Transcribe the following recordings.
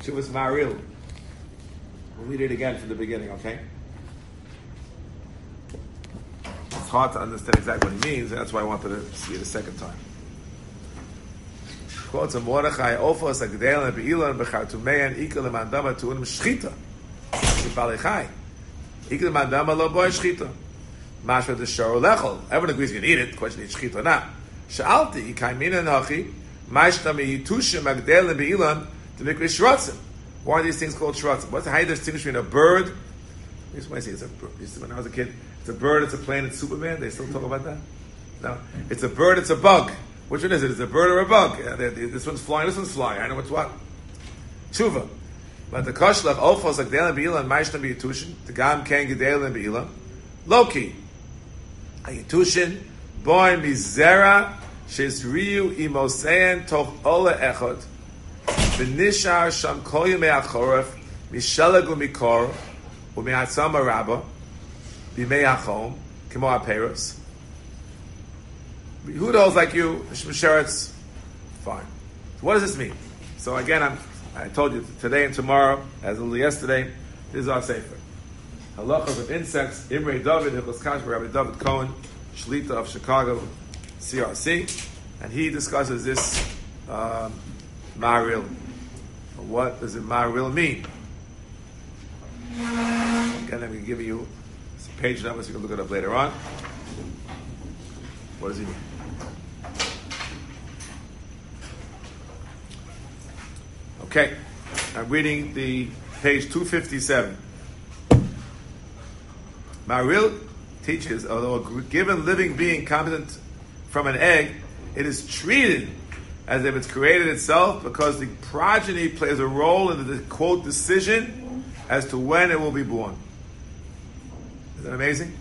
Chuvas Maril. We'll read it again from the beginning, okay? It's hard to understand exactly what he means, and that's why I wanted to see it a second time. Quotes Mordechai Ofos Agdel and Beilan Bechartumeyan Ikal Mandama Tunim Shchita. Balechai. Ikal Mandama Lo Boy Shchita. Mashva the Shor Lechol. Everyone agrees you can eat it. The question is Shchita or not. Sha'alti Ikaimina Nachi Mashtami Yitushim Agdel and Beilan to make Shrotzim. Why are these things called shrotzim? What's how you distinguish between a bird? This when I say it's a bird. When I was a kid, it's a bird, it's a plane, it's Superman. They still talk about that? No. It's a bird, it's a bug. Which one is it? Is it a bird or a bug? This one's flying, this one's flying. I know what's what. Tshuva. But the koshlach ofos like Gdelan Be'ilan, Maishna Be'itushin, the Gam Ken Gdelan Be'ilan, Loki. A Yitushin, boy Mizera, Shizriyu Imosean Toch Ola Echot, Benishar Sham Kol Yemei HaChoref, Mishalag Umikor, Umiatzam Araba, Bimei HaChom, Kimo HaPeros. Who knows like you, Sheretz, fine. So what does this mean? So again, I told you today and tomorrow, as of yesterday, this is our sefer. Halachas of insects, Imrei David, Hilchos Kashbar, Rabbi David Cohen, Shlita of Chicago, CRC, and he discusses this Maril. What does it Maril mean? Again, I'm going to give you some page numbers, you can look it up later on. What does he mean? Okay, I'm reading the page 257. Maril teaches, although a given living being competent from an egg, it is treated as if it's created itself because the progeny plays a role in the, quote, decision as to when it will be born. Isn't that amazing?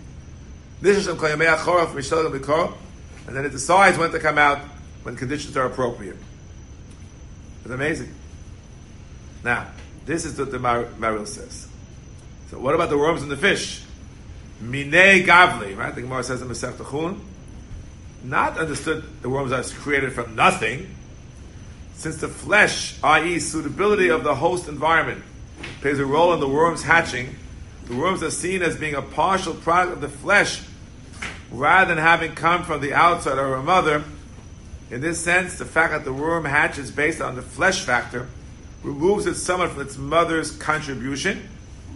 And then it decides when to come out when conditions are appropriate. It's amazing. Now, this is what the Maril says. So what about the worms and the fish? Minei Gavli, right? The Gemara says in Masech Chulin. Not understood the worms are created from nothing, since the flesh, i.e. suitability of the host environment, plays a role in the worms hatching. The worms are seen as being a partial product of the flesh, rather than having come from the outside or a mother. In this sense, the fact that the worm hatches based on the flesh factor removes it somewhat from its mother's contribution,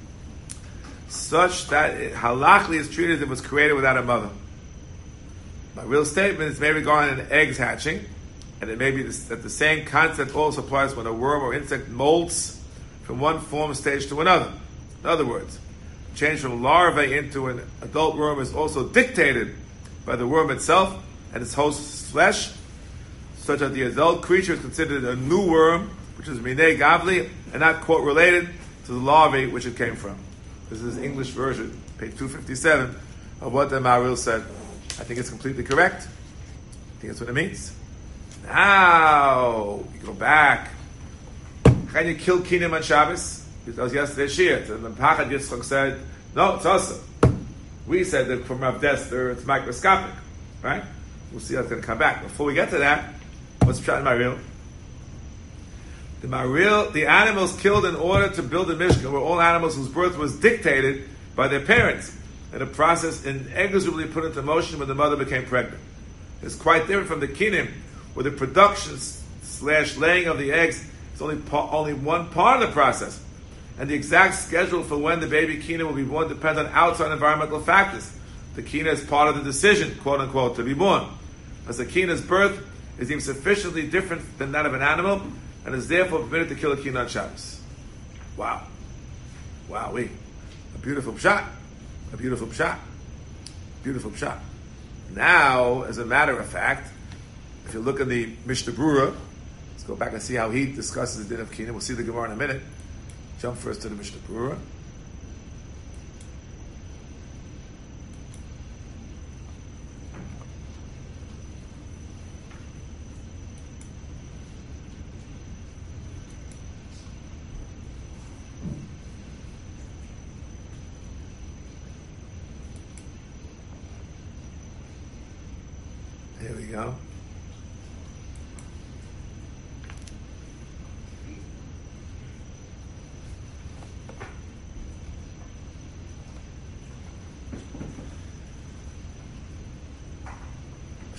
such that it halachically is treated as if it was created without a mother. My real statement is maybe regarding an egg's hatching, and it may be that the same concept also applies when a worm or insect molts from one form stage to another. In other words, change from larvae into an adult worm is also dictated by the worm itself and its host's flesh, such that the adult creature is considered a new worm, which is minei gavli, and not, quote, related to the larvae which it came from. This is English version, page 257, of what the Maril said. I think it's completely correct. I think that's what it means. Now, you go back. Can you kill Kinim on Shabbos? That was yesterday's Shia. And the Pachad Yitzchak said, no, it's awesome. We said that from Rav Dester, it's microscopic. Right? We'll see how it's going to come back. Before we get to that, what's the shot in Maril? The animals killed in order to build a Mishkan were all animals whose birth was dictated by their parents, and a process inexorably put into motion when the mother became pregnant. It's quite different from the kinim, where the production / laying of the eggs is only one part of the process, and the exact schedule for when the baby kina will be born depends on outside environmental factors. The kina is part of the decision, quote unquote, to be born. As the kina's birth is deemed sufficiently different than that of an animal, and is therefore permitted to kill a kina on Shabbos. Wow. Wowee. A beautiful pshat. A beautiful pshat. Beautiful pshat. Now, as a matter of fact, if you look in the Mishnah Brura, let's go back and see how he discusses the din of kina. We'll see the Gemara in a minute. Jump first to the Mishnah Brura. Here we go.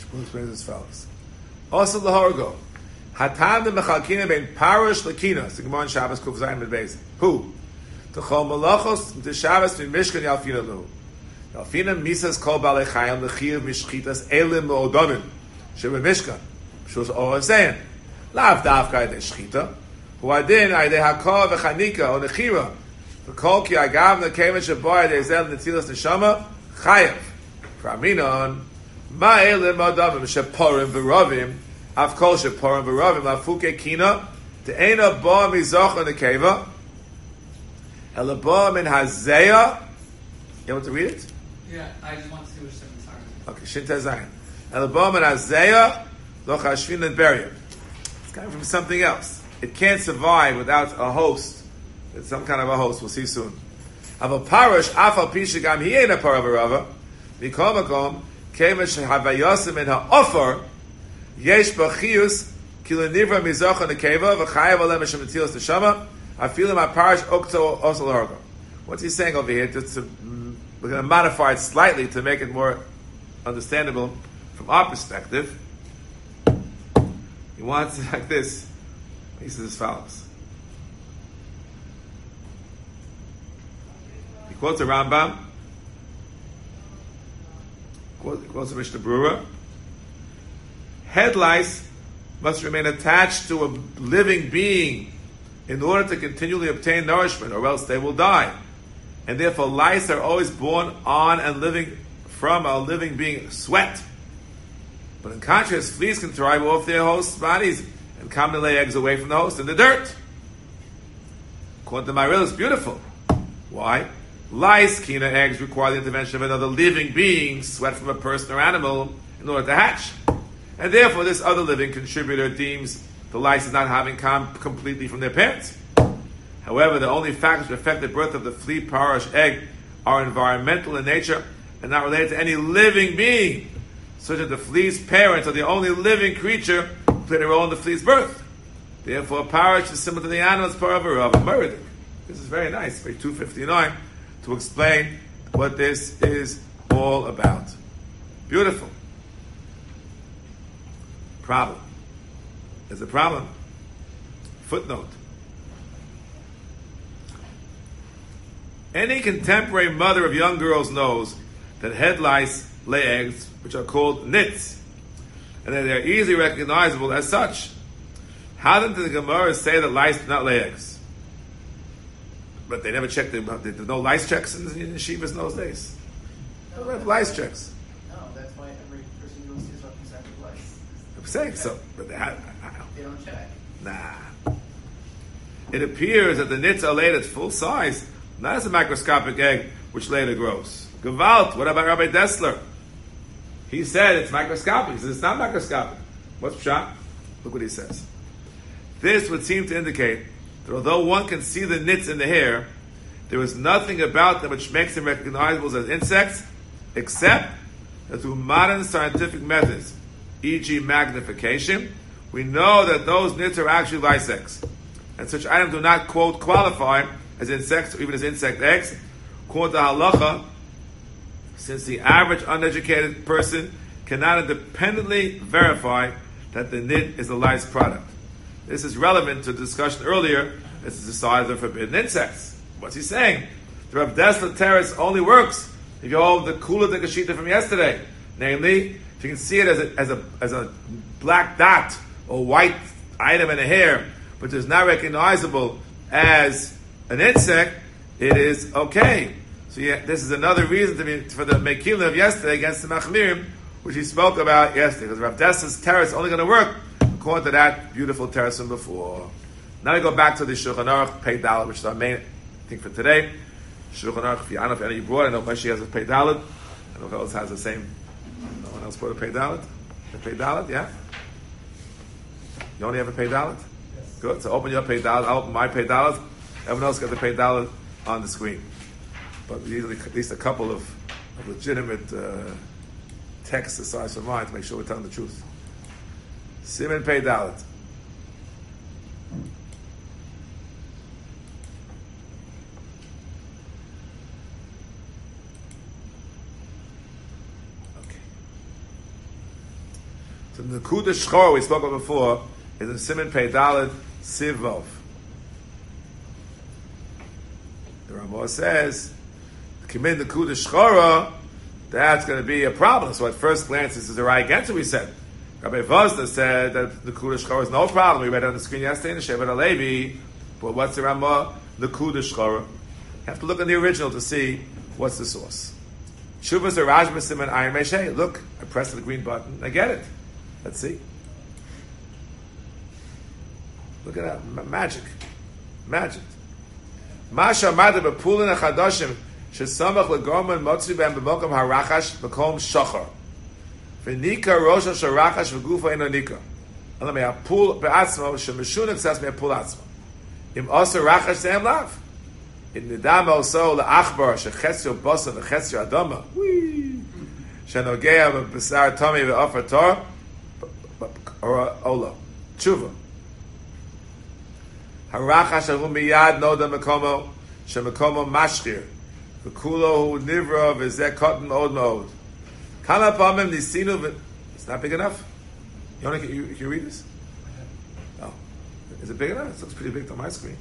We'll explain it as follows. Also lahorgo. Hatan de mechalkina ben parish lakina. It's the Gemara in Shabbos Kuf Zayin Mid Beis. Who? T'chol malachos to Shabbos min mishkan yalfina lu. Yalfina misas kol balei chayim lechiyav mishchitas elim me'odonim. Sheba mishkan. Shus all saying. Lav dafka de shchita. Who adin ay de hakol v'chanika or nechira. V'kol ki agav nekevin sheboy de zel netilas neshama chayav. Framinon ma elim me'odonim sheporim v'rovim. Av kol sheporim v'rovim afuke kina te'ena ba mizoch nekeva. Elabah min hazeya. You want to read it? Yeah, I just want to see which sentence are. Okay, Shinta Zayin. Elabah min hazeya lo chashvin and beryim. It's coming from something else. It can't survive without a host. It's some kind of a host. We'll see soon. Av a parish afal pishagam he ain't a paravarava. Mikol makom kemesh havayosim in ha'ofar yesh b'chiyus kilanivra mizocha nekeva v'chayav alem hashem netilas neshama. I feel in my parish okto osel. What's he saying over here? Just to, we're going to modify it slightly to make it more understandable from our perspective. He wants it like this. He says as follows. He quotes a Rambam. Quotes a Mishnah Brura. Head lice must remain attached to a living being in order to continually obtain nourishment, or else they will die. And therefore lice are always born on and living from a living being sweat. But in contrast, fleas can thrive off their host's bodies and commonly lay eggs away from the host in the dirt. According to Maharil, it's beautiful. Why? Lice, kina eggs, require the intervention of another living being, sweat from a person or animal, in order to hatch. And therefore this other living contributor deems the lice as not having come completely from their parents. However, the only factors that affect the birth of the flea parish egg are environmental in nature and not related to any living being, such that the flea's parents are the only living creature who played a role in the flea's birth. Therefore, parish is similar to the animals parav of murder. This is very nice, page 259, to explain what this is all about. Beautiful. Problem. There's a problem. Footnote. Any contemporary mother of young girls knows that head lice lay eggs, which are called nits, and that they are easily recognizable as such. How then did the Gemara say that lice do not lay eggs? But they never checked them. There were no lice checks in the yeshivas in those days. They don't have lice checks. No, that's why every person goes to is represented with lice. I'm saying so, but they don't check. Nah. It appears that the nits are laid at full size, not as a microscopic egg, which later grows. Gewalt, what about Rabbi Dessler? He said it's microscopic. He says it's not microscopic. What's pshat? Look what he says. This would seem to indicate that although one can see the nits in the hair, there is nothing about them which makes them recognizable as insects, except that through modern scientific methods, e.g. magnification, we know that those nits are actually lice eggs. And such items do not, quote, qualify as insects or even as insect eggs. According to halacha, since the average uneducated person cannot independently verify that the nit is a lice product. This is relevant to the discussion earlier. This is the size of forbidden insects. What's he saying? The Rav Dessler terrace only works if you hold the kula de kashita from yesterday. Namely, if you can see it as a black dot or white item in the hair, which is not recognizable as an insect, it is okay. So yeah, this is another reason for the Mekillah of yesterday against the Machmirim, which he spoke about yesterday. Because Rav Dessler's terrace is only going to work according to that beautiful terrace from before. Now we go back to the Shulchan Aruch Pei Dalet, which is our main thing for today. Shulchan Aruch, I don't know if any of you brought it. I know Meshi has a Pei Dalet. I know who else has the same. No one else brought a Pei Dalet? The Pei Dalet, yeah? You only have a Pei Dalet? Yes. Good. So open your Pei Dalet. I'll open my Pei Dalet. Everyone else got the Pei Dalet on the screen. But we need at least a couple of legitimate texts aside from mine to make sure we're telling the truth. Siman Pei Dalet. The Nekuda Shchor we spoke about before is in Siman Pei Daled Sivov. The Ramah says, Kimin Nekuda Shchora, that's going to be a problem. So at first glance, this is a right against what we said. Rabbi Vosda said that the Nekuda Shchora is no problem. We read it on the screen yesterday in the Shevet HaLevi. But what's the Ramah? Nekuda Shchora. You have to look in the original to see what's the source. Shuvas the Rajba Siman Ayin Meshe. Look, I press the green button. I get it. Let's see. Look at that. Magic. Magic. Masha Mada Bepulin HaChadoshim Shesamach Legorman Motzi Ben B'Mokom HaRachash B'Kom Shachar V'Nika Rosha ShaRachash V'Gufa Eno Nika Ala Me HaPul Be'atzmo Shemeshun Access Me HaPul Atzmo Im Osa Rachash Sehem Lav In Nidam Also L'Achbar Shechetzio Bosa V'Chetzio Adoma Shenogea V'Besar Tomi V'Ofar Torah or Ola Tshuva Harachash Arum Miyad Noda Mekomo Shemekomo Mashchir V'Kulo Hu Nivra V'Zeh Kotten Od Mo'od Kama Pamim Nisinu It's not big enough? Can you read this? Oh. Is it big enough? It looks pretty big on my screen.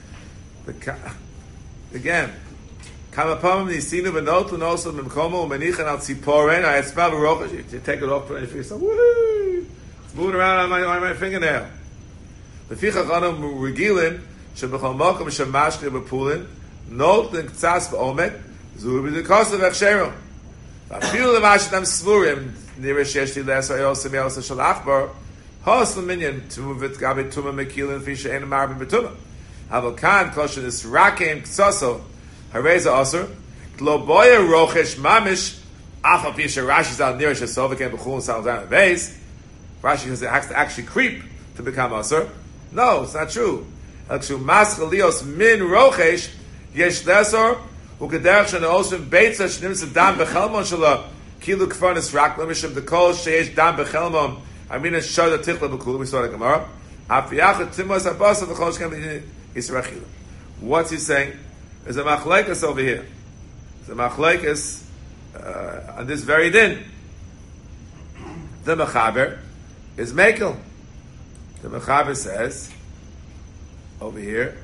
Again Kama Pamim Nisinu V'Notu Noso Mekomo U'Menichan Al Tziporen Ha'etzma V'Rochash You take it off, put it in your face. Woohoo! Moving around on my fingernail. The Ficha Chana Regilin Shebechol Mokom Shemashke Bepulin Not L'Nktsas B'Omek Zuri B'Dikosav Echshero Afilu L'Mashitam Svurim Nirish Yeshli L'Esra Yosem Yosem Shal Achbar Hos L'Minyan Tumuvit Gabi Tuma Mekilin Fisha Ein Marvin Betuma Havokan Koshin Is Rakim Ktsoso Hareza Osir Tlo Boya Rochesh Mamish Afa Fisha Rashi Zal Nirish Esovikem B'Chul Sal Zan Beis Rashi says it has to actually creep to become Asur. No, it's not true. Min rochesh yesh lesor ukederach shana osim beitza shnimsa dam bechelmon shala kilu kfarnis rak lemishim dekol sheyesh dam bechelmon amina shoda tichla b'kulu. We saw the Gemara. Afiyachet timos abasa v'chol shkem yisrachilu. What's he saying? There's a machlekes over here. There's a machlekes on this very din. The mechaber is Mekel. The Mechaber says over here,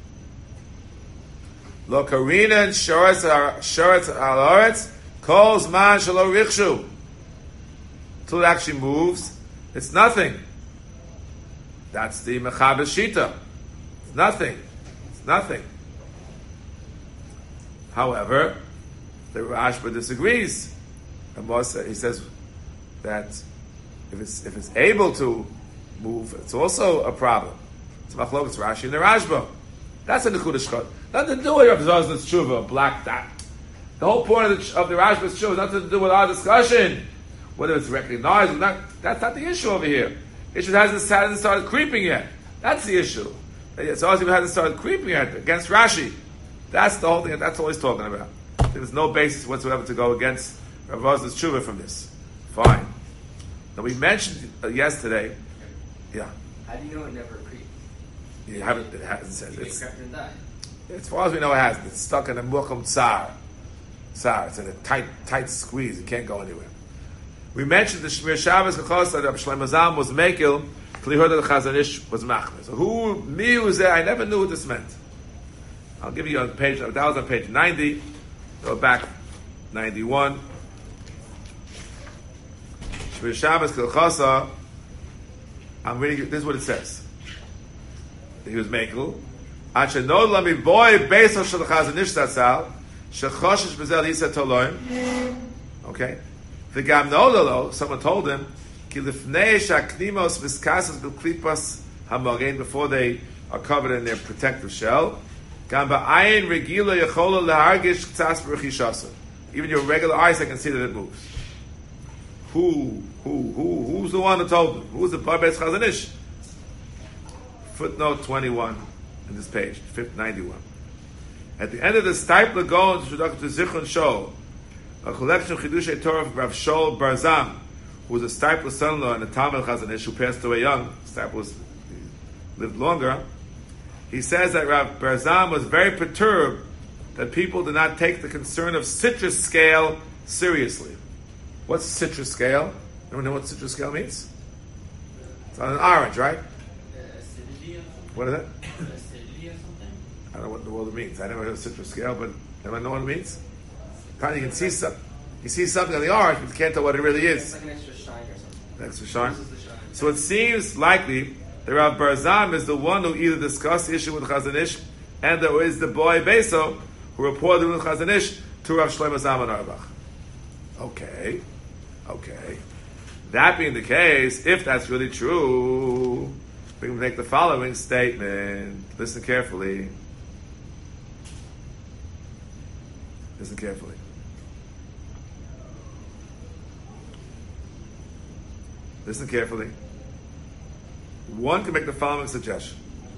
Lo Karina and Shoretz Al-Oretz calls man shalo rikshu. Till it actually moves, it's nothing. That's the Mechaber Shita. It's nothing. It's nothing. However, the Rashba disagrees. And he says that if it's able to move, it's also a problem. It's Machlokes Rashi and the Rashba. That's a Nekuda Shchor. Nothing to do with Rav Zosna's Tshuva, black dot. The whole point of the Rashba's Tshuva has nothing to do with our discussion. Whether it's recognized or not, that's not the issue over here. The issue hasn't started creeping yet. That's the issue. It's always hasn't started creeping yet against Rashi. That's the whole thing. That's all he's talking about. There's no basis whatsoever to go against Rav Zosna's Tshuva from this. Fine. Now we mentioned yesterday. Yeah. How do you know it never creeps? It hasn't said it. It's crept and died. As far as we know, it hasn't. It's stuck in a mukham tsar. It's in a tight squeeze. It can't go anywhere. We mentioned the Shmir Shabbos Chachos that Rabbi Shlomo Zalman was Mekel. Till he heard that the Chazon Ish was Machmer. So who was there? I never knew what this meant. I'll give you on page. That was on page 90. Go back 91. Shmir Shabbos Chachos. I'm reading. This is what it says. He was Mekel. Acha no lami boy based on Shal Chazon Ish Zatzal shechoshesh bezel yisa toloim. Okay. V'gam no lolo. Someone told him ki lifnei shaknimos viskasas b'klipas hamorein before they are covered in their protective shell. Gam ba'ayin regila yechola lehargish k'tzas b'rechishasa. Even your regular eyes, I can see that it moves. Who's the one who told him? Who's the Bar Beis Chazon Ish? Footnote 21 in this page, 91. At the end of the Stipler Gaon to Zichron Shol, a collection of Chidushei Torah of Rav Shol Barzam, who was a Stipler son-in-law and a Talmud Chazon Ish who passed away young. Stipler lived longer. He says that Rav Barzam was very perturbed that people did not take the concern of citrus scale seriously. What's citrus scale? Anyone know what citrus scale means? It's on an orange, right? Acidity or something? What is that? Acidity or something? I don't know what in the world it means. I never heard of citrus scale, but anyone know what it means? Probably you can see something. You see something on the orange, but you can't tell what it really It's is. like an extra shine or something. Extra shine. This is the shine. So it seems likely that Rav Barzam is the one who either discussed the issue with Chazon Ish, and there is the boy Beso who reported with Chazon Ish to Rav Shlomo Zalman Auerbach. Okay. That being the case, if that's really true, we can make the following statement. Listen carefully. Listen carefully. Listen carefully. One can make the following suggestion.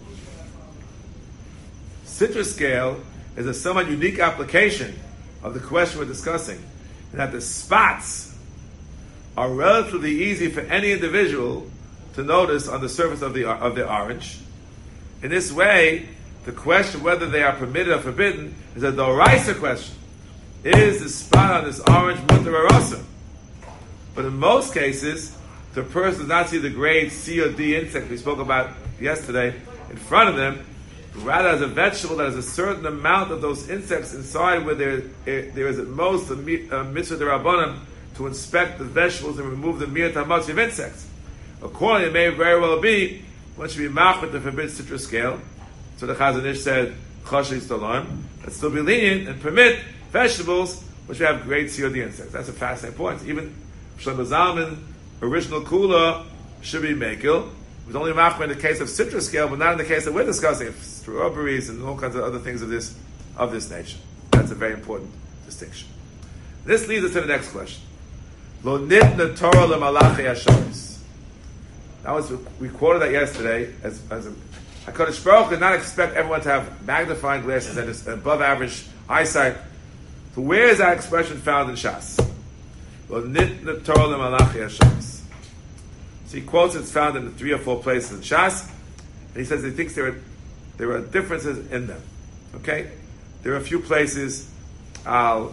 Citrus scale is a somewhat unique application of the question we're discussing, in that the spots are relatively easy for any individual to notice on the surface of the orange. In this way, the question whether they are permitted or forbidden is a doraisa question. Is the spot on this orange mutar or asur? But in most cases, the person does not see the grade C or D insect we spoke about yesterday in front of them, but rather as a vegetable that has a certain amount of those insects inside, where there is at most a mitzvah d'Rabbanan to inspect the vegetables and remove the mir tamatzi of insects. Accordingly, it may very well be one should be machmir to forbid citrus scale. So the Chazon Ish said, "Chashish dolam," but still be lenient and permit vegetables which have great C or D insects. That's a fascinating point. Even Shlomo Zalman original kula should be mekil. It was only machmir in the case of citrus scale, but not in the case that we're discussing, of strawberries and all kinds of other things of this nature. That's a very important distinction. This leads us to the next question. Lo nitna Torah lemalachei hasharis. That was, we quoted that yesterday as a HaKadosh Baruch Hu did not expect everyone to have magnifying glasses and above average eyesight. So where is that expression found in Shas? Lo nitna Torah lemalachei hasharis. So he quotes it's found in 3 or 4 places in Shas, and he says he thinks there are differences in them. Okay? There are a few places. I'll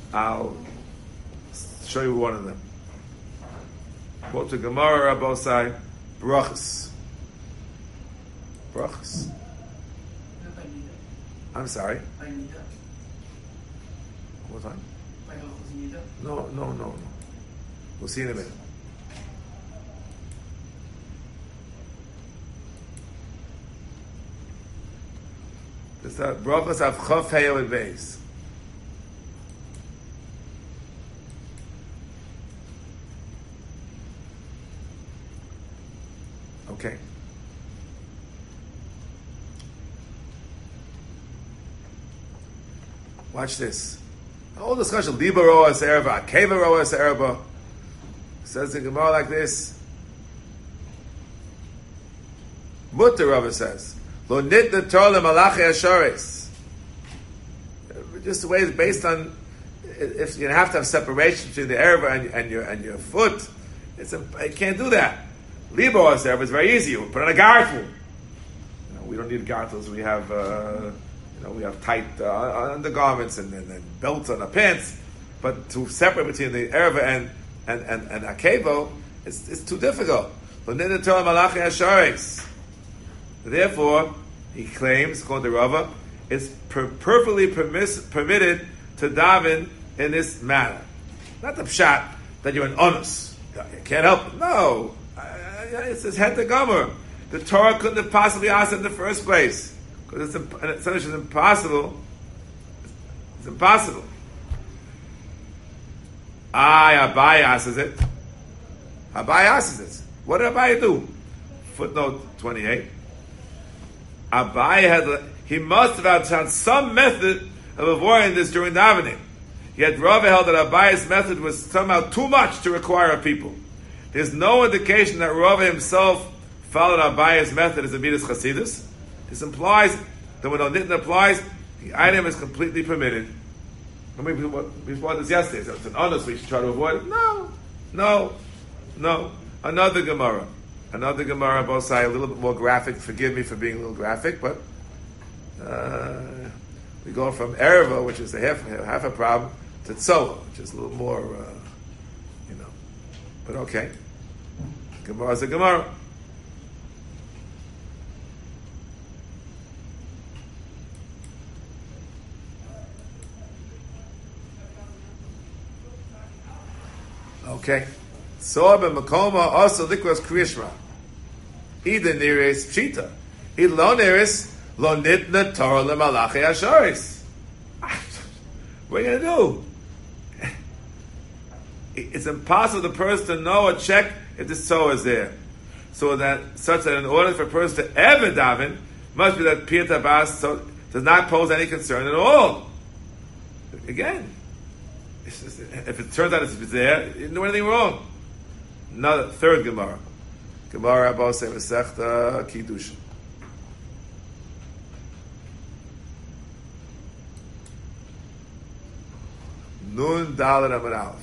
show you one of them. Quote to Gemara Rabosai, Brachas. Brachas. I'm sorry. What time? No. We'll see in a minute. It's the brachas of Chof Heyo and Beis. Okay. Watch this. The whole discussion, Liba Roas Erba, Akeva Roas Erba, says in Gemara like this. Mutter Rava says, Lo nitna Torah lemalachei hasharis. Just the way it's based on, if you have to have separation between the erba and your foot, you can't do that. Liba Roas Erba is very easy. You put on a gartel. We don't need gartels. We have we have tight undergarments and belts on our pants. But to separate between the erva and akevo, it's too difficult. Therefore, he claims, according to Rava, it's perfectly permitted to daven in this manner. Not the pshat that you're an onus. You can't help it. No. It says het gomer. The Torah couldn't have possibly asked it in the first place. Because it's impossible. It's impossible. Abai asks it. Abai asks it. What did Abai do? Footnote 28. Abai he must have had some method of avoiding this during davening. Yet Rava held that Abai's method was somehow too much to require of people. There's no indication that Rava himself followed Abai's method as a Midas Chasidus. This implies that when Nitna applies, the item is completely permitted. I mean, we bought this yesterday, so it's an honest we should try to avoid it. No. Another Gemara, both sides, a little bit more graphic. Forgive me for being a little graphic, but we go from Ereva, which is half a problem, to Tzola, which is a little more, But okay. Gemara is a Gemara. Okay. So b'makoma also likros kriyishma. Either nearest pshita, either lo nearest lo nitna Torah lemalachei asharis. What are you gonna do? It's impossible for the person to know or check if the Torah is there. So that such that in order for a person to ever daven, must be that Piyat Abbas does not pose any concern at all. Again, if it turns out it's there, you didn't do anything wrong. Another third Gemara. Gemara Abba say Masechta Kiddushin. Nun Dalet Amud Aleph.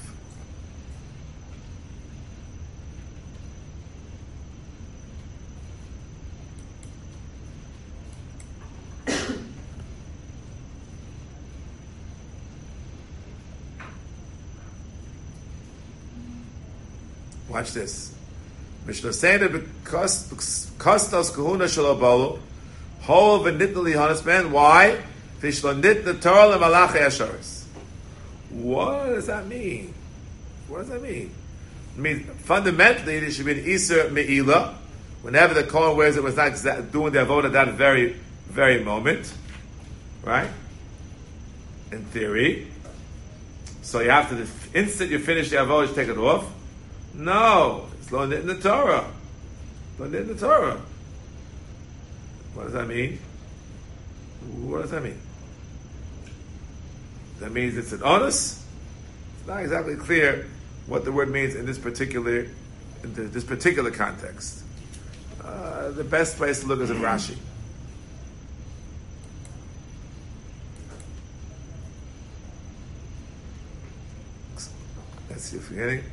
Watch this. Mishnah Seder kostos kahuna shalabalo hol v'nitnali honest Why? V'shlo nitna Torah lemalachei asharis. What does that mean? What does that mean? It means fundamentally there should be an Iser Me'ila whenever the Kohen wears it was not doing the avodah at that very, very moment. Right? In theory. So you have to, the instant you finish the avodah, you take it off. No, it's lo nit in the Torah. Lo nit in the Torah. What does that mean? What does that mean? That means it's an onus. It's not exactly clear what the word means in this particular context. The best place to look is in Rashi. Let's see if we're getting.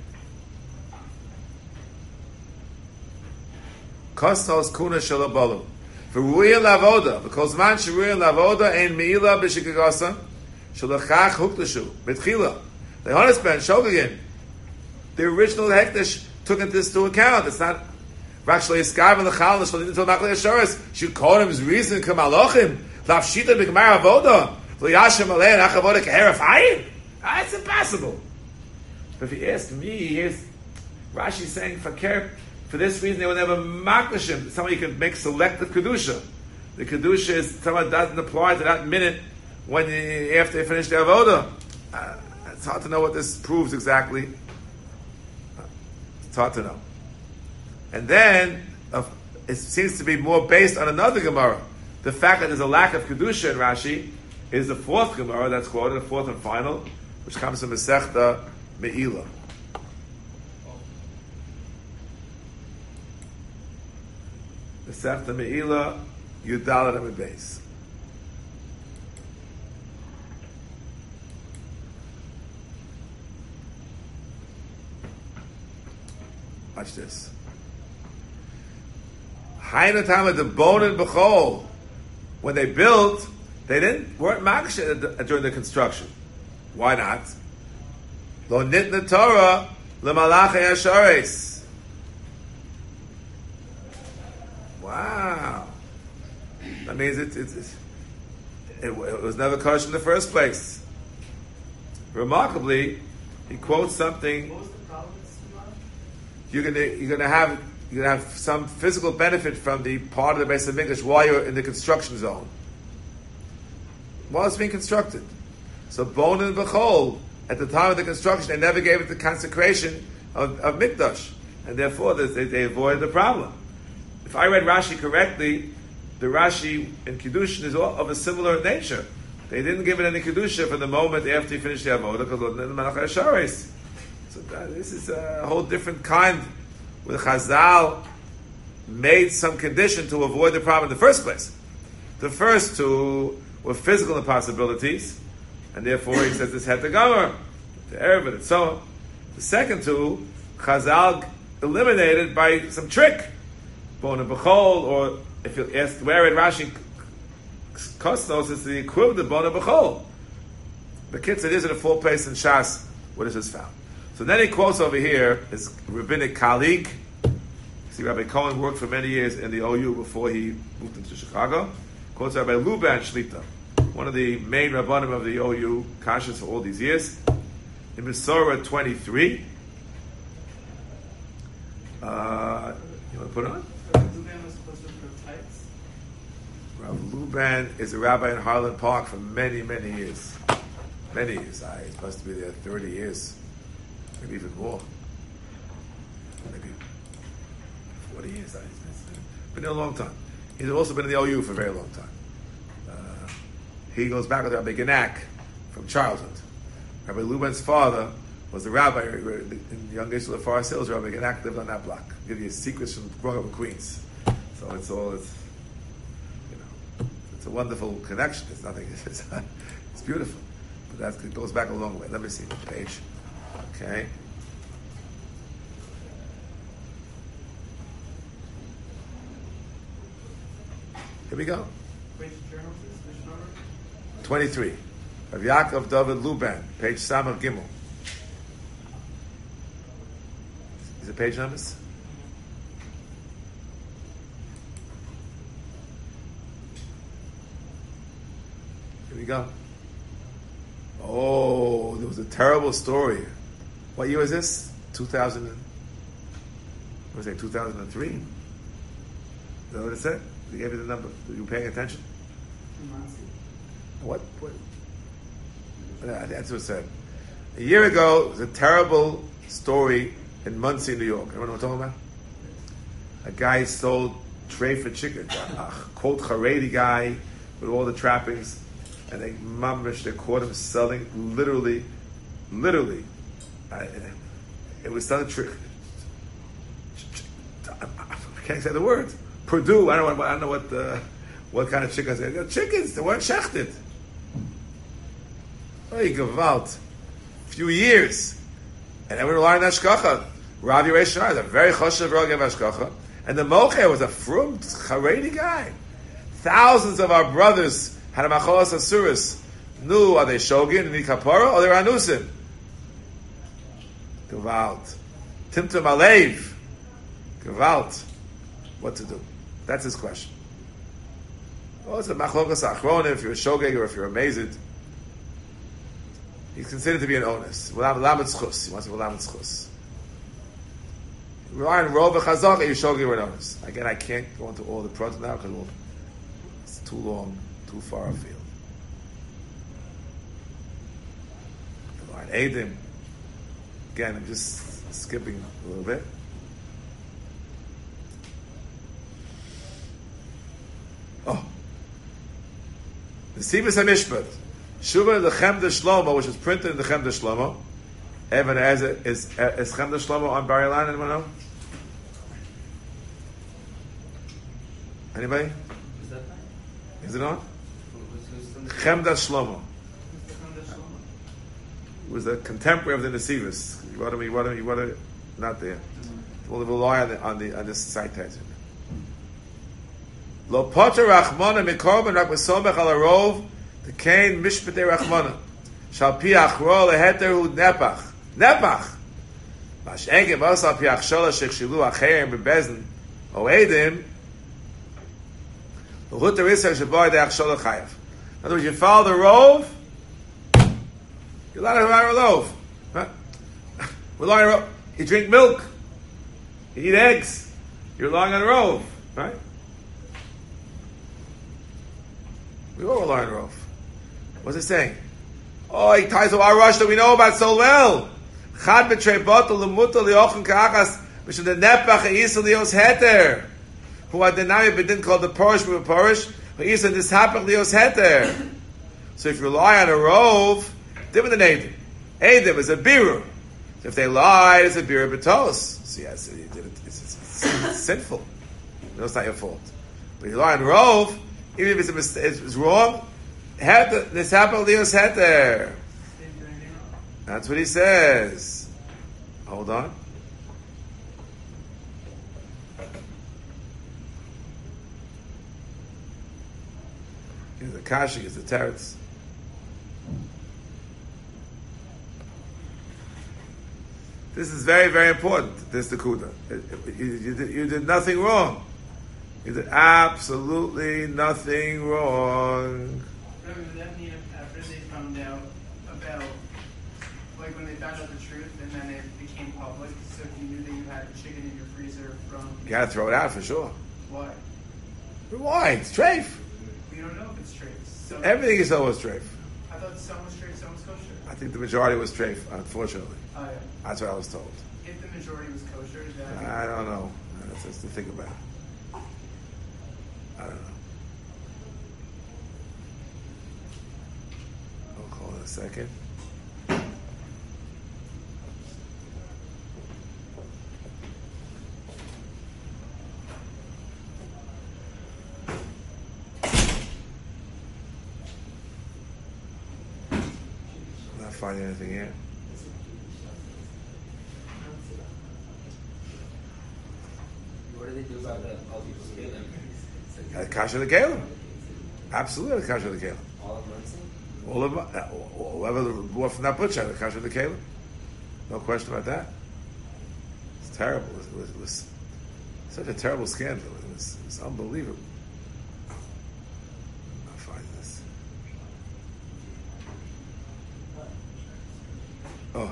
Kostos kuna shalabalu. For ruya lavoda, because man shruya lavoda and meila b'shikagasa shalachach huktashu betchila. The honest man shogegin. The original hektish took this into account. It's not actually iskav and lechal l'shalin until machlei asharis. Should call him his reason kamalachim lafshita b'gemar avoda l'yashem alei and achavoda keherafayim. That's impossible. But if you ask me, here's Rashi saying for this reason, they will never maklish him. Somebody can make selective kedusha. The kedusha is someone doesn't apply to that minute after they finish their avodah. It's hard to know what this proves exactly. It's hard to know. And then it seems to be more based on another Gemara. The fact that there's a lack of kedusha in Rashi is the fourth Gemara that's quoted, the fourth and final, which comes from Masechta Me'ila. Masechta Me'ila, Yudalet Amud Beis. Watch this. Hainu Tama the bone and bechol. When they built, weren't maksha during the construction. Why not? Lo nitna Torah lemalachei asharis. Wow. That means it was never kosher in the first place. Remarkably, he quotes something. What was the problem with You're gonna have some physical benefit from the part of the Beis Hamikdash while you're in the construction zone, while it's being constructed. So Bon and Bechol, at the time of the construction, they never gave it the consecration of Mikdash, and therefore they avoided the problem. If I read Rashi correctly, the Rashi in Kiddushin is of a similar nature. They didn't give it any Kiddusha from the moment after you finish the Avodah, because so this is a whole different kind, where the Chazal made some condition to avoid the problem in the first place. The first two were physical impossibilities, and therefore he says this had to gomer, the Erev and so on. The second two, Chazal eliminated by some trick. Bon and Bechol, or if you ask where in Rashi, Kostos is the equivalent of Bon and Bechol. The kids, it isn't a full place in Shas where this is found. So then he quotes over here his rabbinic colleague. See, Rabbi Cohen worked for many years in the OU before he moved into Chicago. Quotes Rabbi Luban Shlita, one of the main rabbanim of the OU, Kashas for all these years. In Mesorah 23, You want to put it on? Luban was supposed to put tights. Rav Luban is a rabbi in Harlan Park for many, many years. Many years. He must be there 30 years. Maybe even more. Maybe 40 years. It's been there a long time. He's also been in the OU for a very long time. He goes back with Rabbi Genak from childhood. Rabbi Luban's father was a rabbi in Young Yeshiva Forest Hills. Rabbi Genak lived on that block. I'll give you secrets from growing up in Queens. So it's a wonderful connection. It's nothing. It's beautiful. But it goes back a long way. Let me see what page. Okay. Here we go. Which journal is this? Which number? 23. Of Yaakov David Luban, page Samach Gimel. Is it page numbers? Here we go. Oh, there was a terrible story. What year was this? 2000. What was it? 2003. Is that what it said? They gave you the number. Were you paying attention? What? That's what it said. A year ago, it was a terrible story in Muncie, New York. Remember what I'm talking about? A guy sold tray for chicken. A quote Haredi guy with all the trappings, and they caught him selling literally. It was selling I can't say the word. Purdue. I don't know what kind of chickens. Chickens. They weren't shechted. Hey, Gewalt. Few years. And then we were learning Hashkacha. Rav Yeresh Shai is a very choshev Rav of Hashkacha. And the Mocher was a frum, Haredi guy. Thousands of our brothers had a Macholas Asuris. Knew, are they Shogin and Nikapara, or they were Anusim? Gewalt. Timtum Alev. Gewalt. What to do? That's his question. Well, it's a Machlokas Achronim, if you're a Shogeg or if you're a Mazid. He's considered to be an onus. He wants to be Lamed Schus. Rely on Rov Chazak, you Shogeg or an onus. Again, I can't go into all the pros now because it's too long, too far afield. Rely on Eidim. Again, I'm just skipping a little bit. Oh. The Sivas HaMishpat. Shuva the Chem de Shlomo, which is printed in the Chem de Shlomo. Evan, is Chem de Shlomo on Bar Ilan? Anyone know? Anybody? Is that right? Is it on? Who's Chem de Shlomo. Who's the Chem de Shlomo? Was a contemporary of the Nesivos. You want to, not there. We'll rely on this citation. Lo poter Rachmana mikorban rak mesomech al arov the kain mishpatei Rachmana shal pi achro leheter hu nepach mash engem osal pi achshola shechshilu acherim bebezin o edim l'hut der iser sheboy de achshola chayav. In other words, you follow the rov, you're allowed to have a rov. Right? You drink milk, you eat eggs, you're relying on a rov, right? We all rely on Rov. What's it saying? Oh, he ties to our rush that we know about so well. Chad betrei botel lemutal liochen kachas mishum the nepach eisel lios heter. Who had the nami bedin called the porish with a porish. Who eisel this hapach lios heter. So if you rely on a Rov, different than Eidim. Eidim is a birur. So if they lied, it's a birur betos. So yes, it's sinful. No, it's not your fault. But you rely on Rov, even if it's wrong, this happened Leo's heter. That's what he says. Hold on. Here's the kashi, here's the teretz. This is very, very important, this Nakuda. You did nothing wrong. You did absolutely nothing wrong. Remember, that means after they found out about like when they found out the truth and then it became public, so if you knew that you had chicken in your freezer from... You gotta throw it out for sure. Why? Why? It's treif. We don't know if it's treif. So Everything is always treif. I thought some was treif, some was kosher. I think the majority was treif, unfortunately. Oh, yeah. That's what I was told. If the majority was kosher, then... I don't know. That's just to think about. I don't know. I'll call in a second. I'm not finding anything here. What do they do about the all people's kalim? Kasha the Kalim. Absolutely Kasha the Kalim. All of Muncie? All of whoever bought from that butcher, the Kasha the Kalim. No question about that. It's terrible. It was such a terrible scandal. It was unbelievable. I'll find this. Oh.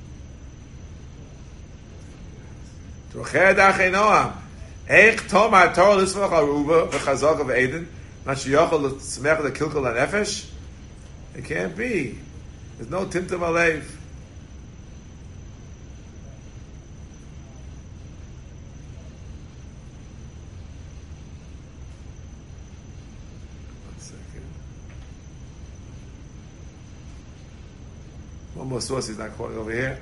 Eich tomar Torah lismach aruba v'chazak of Eden not sheyochel l'smech l'kilkel l'nefesh. It can't be. There's no timtum alev. One second. One more source he's not quoting over here.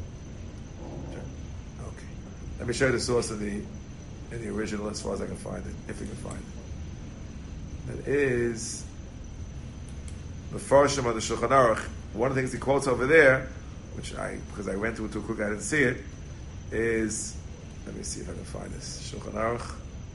Okay. Let me show you the source in the original as far as I can find it, if we can find it. That is the Farshim of the Shulchan Aruch. One of the things he quotes over there, because I went through it too quick, I didn't see it, is, let me see if I can find this. Shulchan Aruch.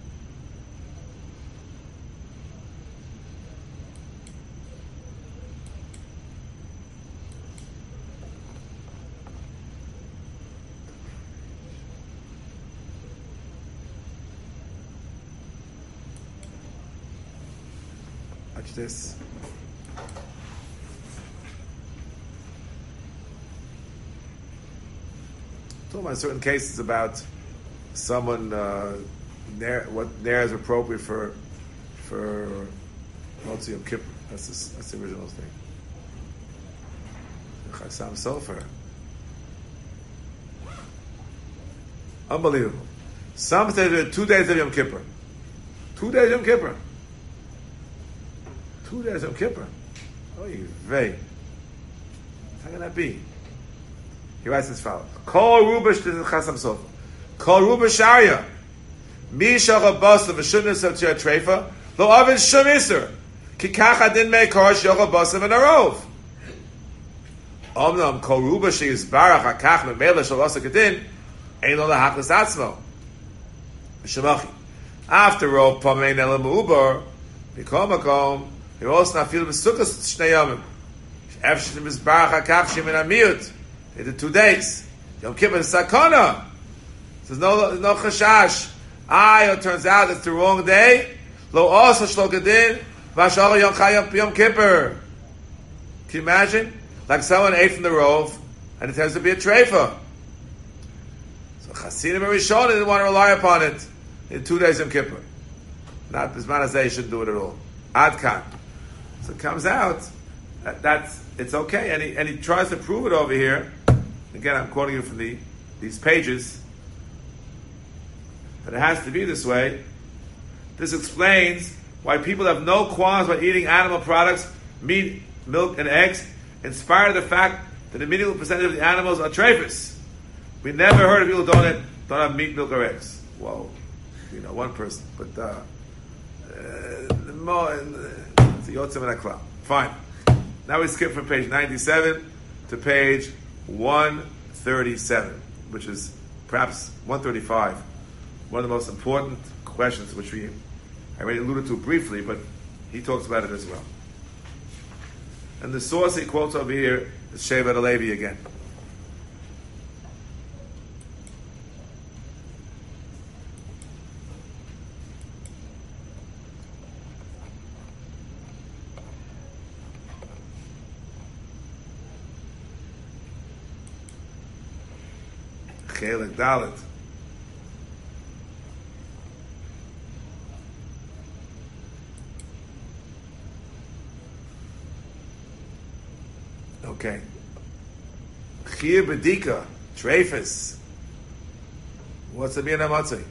Watch this. Talking about certain cases about someone what ner is appropriate for Motzi Yom Kippur. That's the original thing. Chassam Sofer. Unbelievable. Some say there are 2 days of Yom Kippur. 2 days of Yom Kippur. 2 days of Kippur. Oh, you vey. How can that be? He writes as follows: Kol rubash to the Chassam Sofer. Kol rubash arya. Mi shachar basa v'shudnus of tzir treifa lo avid shum iser. Ki kach adin mei korosh yochar basa v'narov. Omnam kol rubash yizbarach hakach memela shal asa kedin ein lo lahachlis atzmo. Shemachi. After all, pamein elam ubar b'kol you also not feel b'sukkos shnei yomim. Efshim mizbarach hakach shemin amiyut. They did 2 days. Yom Kippur is sakana. There's no chashash. It turns out it's the wrong day. Lo also shlokadin v'ashara yom chayim Yom Kippur. Can you imagine? Like someone ate from the rove, and it tends to be a treifa. So Chasidim and Rishonim didn't want to rely upon it in 2 days Yom Kippur. Not Bisman Hazeh shouldn't do it at all. Adkan. So it comes out that's it's okay, and he tries to prove it over here. Again, I'm quoting you from these pages. But it has to be this way. This explains why people have no qualms about eating animal products, meat, milk, and eggs, in spite of the fact that a minimal percentage of the animals are treifus. We never heard of people who don't have meat, milk, or eggs. Well, one person, but it's the Yotzim and Akla. Fine. Now we skip from page 97 to page 137, which is perhaps 135. One of the most important questions, which I already alluded to briefly, but he talks about it as well. And the source he quotes over here is Shevet HaLevi again. Chelik Dalet. Okay. Chiyuv B'dika, Treifus. What's the Mir Hamatzah?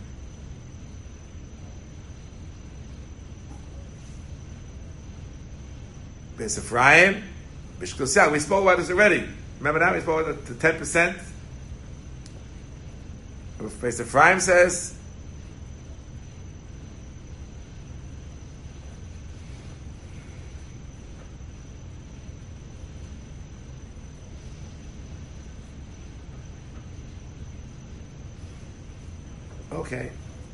Beis Ephraim, Mishkol Siach. We spoke about this already. Remember now? We spoke about the 10%. Beis Ephraim says, okay.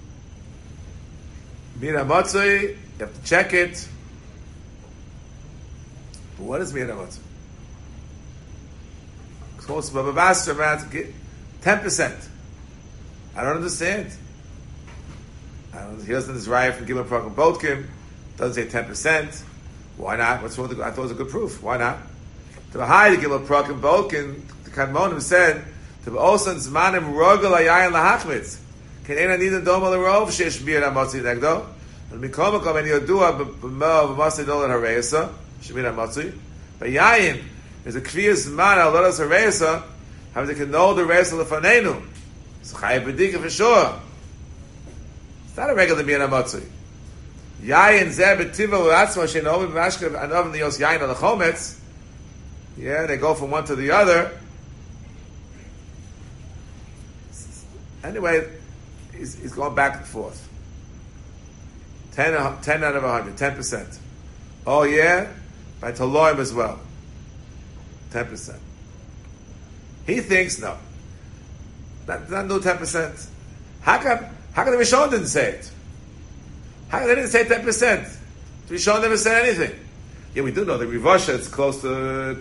Mir Hamatzah, you have to check it. But what is Mir Hamatzah? Close to Baba Basra, 10%. I don't understand. He doesn't this riot from Gimel Prakim Bodkim. Doesn't say 10%. Why not? What's wrong with I thought it was a good proof. Why not? To the high Gimel Prakim Bodkim, the Kadmonim said, to be Osan Zmanim Rogel Ayayin Lahachmitz. Kenena Nidan Doma Lerov Shesh Mir Hamatzah Negdo. And Mikom Mikom and Yodua B'Mel B'Masay Dolan Hareyasa Shemir Hamatzah. But Yayin is a Kviyas Zman Al Dolas Hareyasa. How they can know the Reisa Lefanenu. It's Chayav B'Dika for sure. It's not a regular Mir Hamatzah. Yayin Zeh B'Tiva L'Atzma She'Novi B'Mashkev Anov Niyos Yayin Al Chometz. Yeah, they go from one to the other. Anyway, he's going back and forth. 10 out of 100, 10%. Oh yeah? By Taloim as well. 10%. He thinks no. Not no 10%. How come the Rishon didn't say it? How come they didn't say 10%? The Rishon never said anything. Yeah, we do know the Rivosha it's close to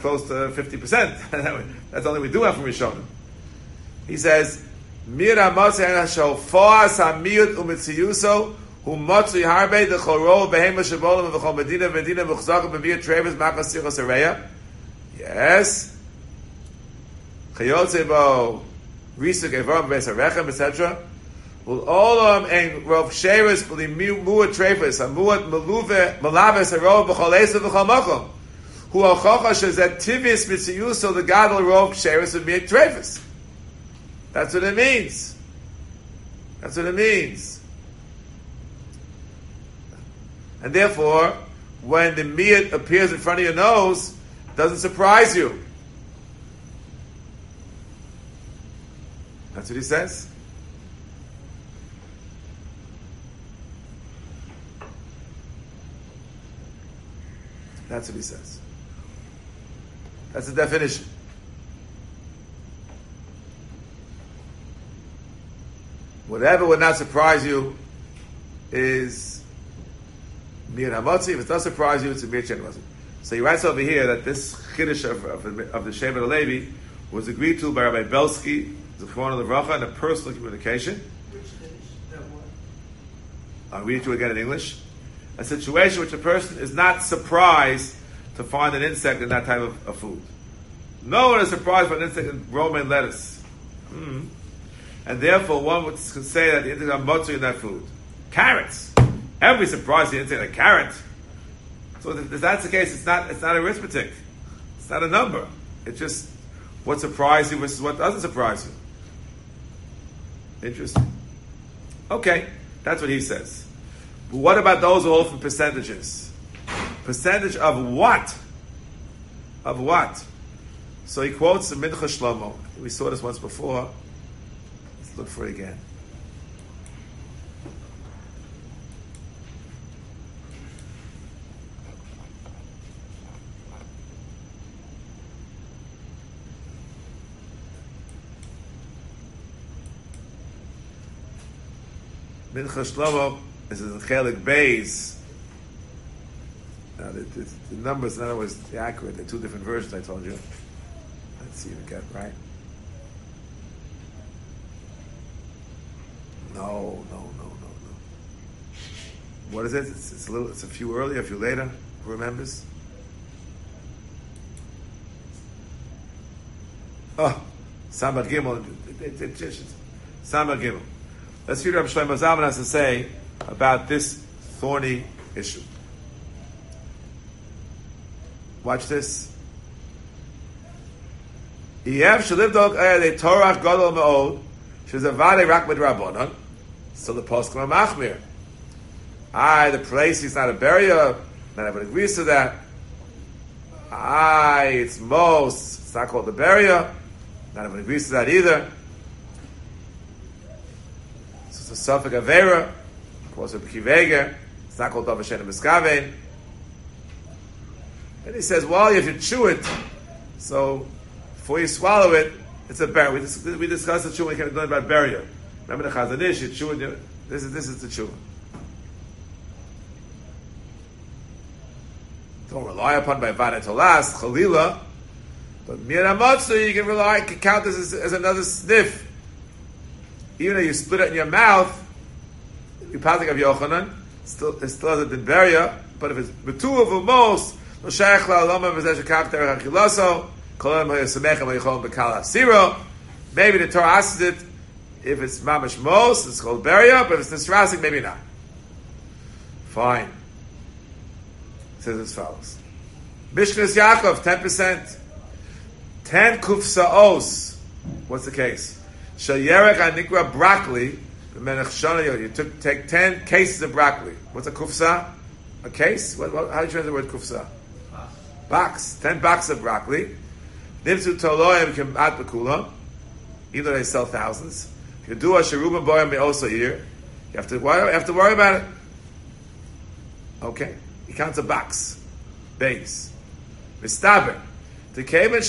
50%. That's all we do have from Rishon. He says, Mir Hamatzah Shofas Hamiyut Umitziyuso Hu Matzui Harbe the Chorol Behema Shavolim V'Chol Medina V'Chzaka B'Mir Trevis Makas Sichos Areya. Yes. Chayotze Bo Risuk Evarim Beis Harechem etc. Will all of them and Rav Sheres B'Li Muat Trevis Muat Meluve Malaves Harol B'Chol Esav V'Chol Makom Hu Achacha Shezet Tivis Mitziyuso the Gadol Rav Sheres B'Mir Trevis. That's what it means. That's what it means. And therefore, when the miyat appears in front of your nose, it doesn't surprise you. That's what he says. That's what he says. That's the definition. Whatever would not surprise you is Mir Hamatzah. If it does surprise you, it's a Mir Hamatzah. So he writes over here that this Chiddush of the Shevet HaLevi was agreed to by Rabbi Belsky, Zichron Levracha, in a personal communication. Which Chiddush? That what? I'll read it to you again in English. A situation which a person is not surprised to find an insect in that type of food. No one is surprised by an insect in romaine lettuce. And therefore, one would say that the insects are motzei in that food. Carrots. Everybody's surprised the insect a carrot. So if that's the case, it's not arithmetic. It's not a number. It's just what surprised you versus what doesn't surprise you. Interesting. Okay, that's what he says. But what about those who hold from percentages? Percentage of what? Of what? So he quotes the Mincha Shlomo. We saw this once before. Let's look for it again. Mincha Shlomo is in Chelik Beis. Now the numbers, in other words, they're accurate. They're two different versions. I told you. Let's see if we get it right. No. What is it? It's a few earlier, a few later. Who remembers? Samba Gimel. Samba Gimel. Let's see what Rabbi Shlomo Zalman has to say about this thorny issue. Watch this. Yev shelivdok de Torah gadol meod shezavade rak midrabanan. So the poskim machmir. The place is not a barrier. Not everyone agrees to that. It's most. It's not called the barrier. Not everyone agrees to that either. So it's a Safek Avera. Of course, a Kiveger. It's not called Davashen and Miskavein. And he says, well, you have to chew it. So before you swallow it, it's a barrier. We discussed the chew. We can learn about barrier. Remember the Chazon Ish, you chew it. This is the chew. Don't rely upon by Vada to last, Chalila. But Miramatsu, you can count this as another sniff. Even though you split it in your mouth, you pass of Yochanan, it still hasn't been buried. But if it's Betu of Umos, L'Shayach La'alama V'Zeh Shekav Terech HaChilaso, Kolam HaYosamechem HaYichom B'Kal HaSiro, maybe the Torah asks it, if it's Mamash Mos, it's called burial, but if it's Nisrasik, maybe not. Fine. It says as follows. Mishkas Yaakov, 10%. 10 kufsaos. What's the case? Shayerek anikra broccoli. You take 10 cases of broccoli. What's a kufsa? A case? How do you translate the word kufsa? Box. 10 boxes of broccoli. Nimsu toloyim kimat b'kulam. Even though they sell thousands. You do a sherubim boyim may also here. You have to worry about it. Okay. He counts a box. Base. Mistaber. If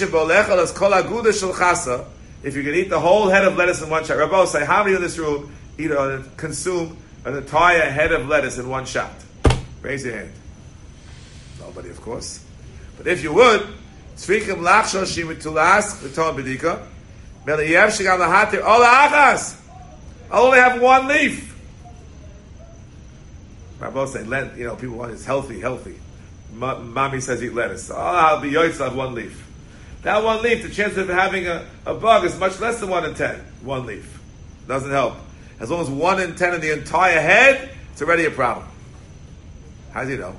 you can eat the whole head of lettuce in one shot, Rabbi say, how many in this room consume an entire head of lettuce in one shot? Raise your hand. Nobody, of course. But if you would, I only have one leaf. Rabbi say, people want it's healthy. Mommy says eat lettuce. So I'll be yoitz, I'll have one leaf. That one leaf, the chance of having a bug is much less than 1 in 10. One leaf. Doesn't help. As long as 1 in 10 in the entire head, it's already a problem. How do you know?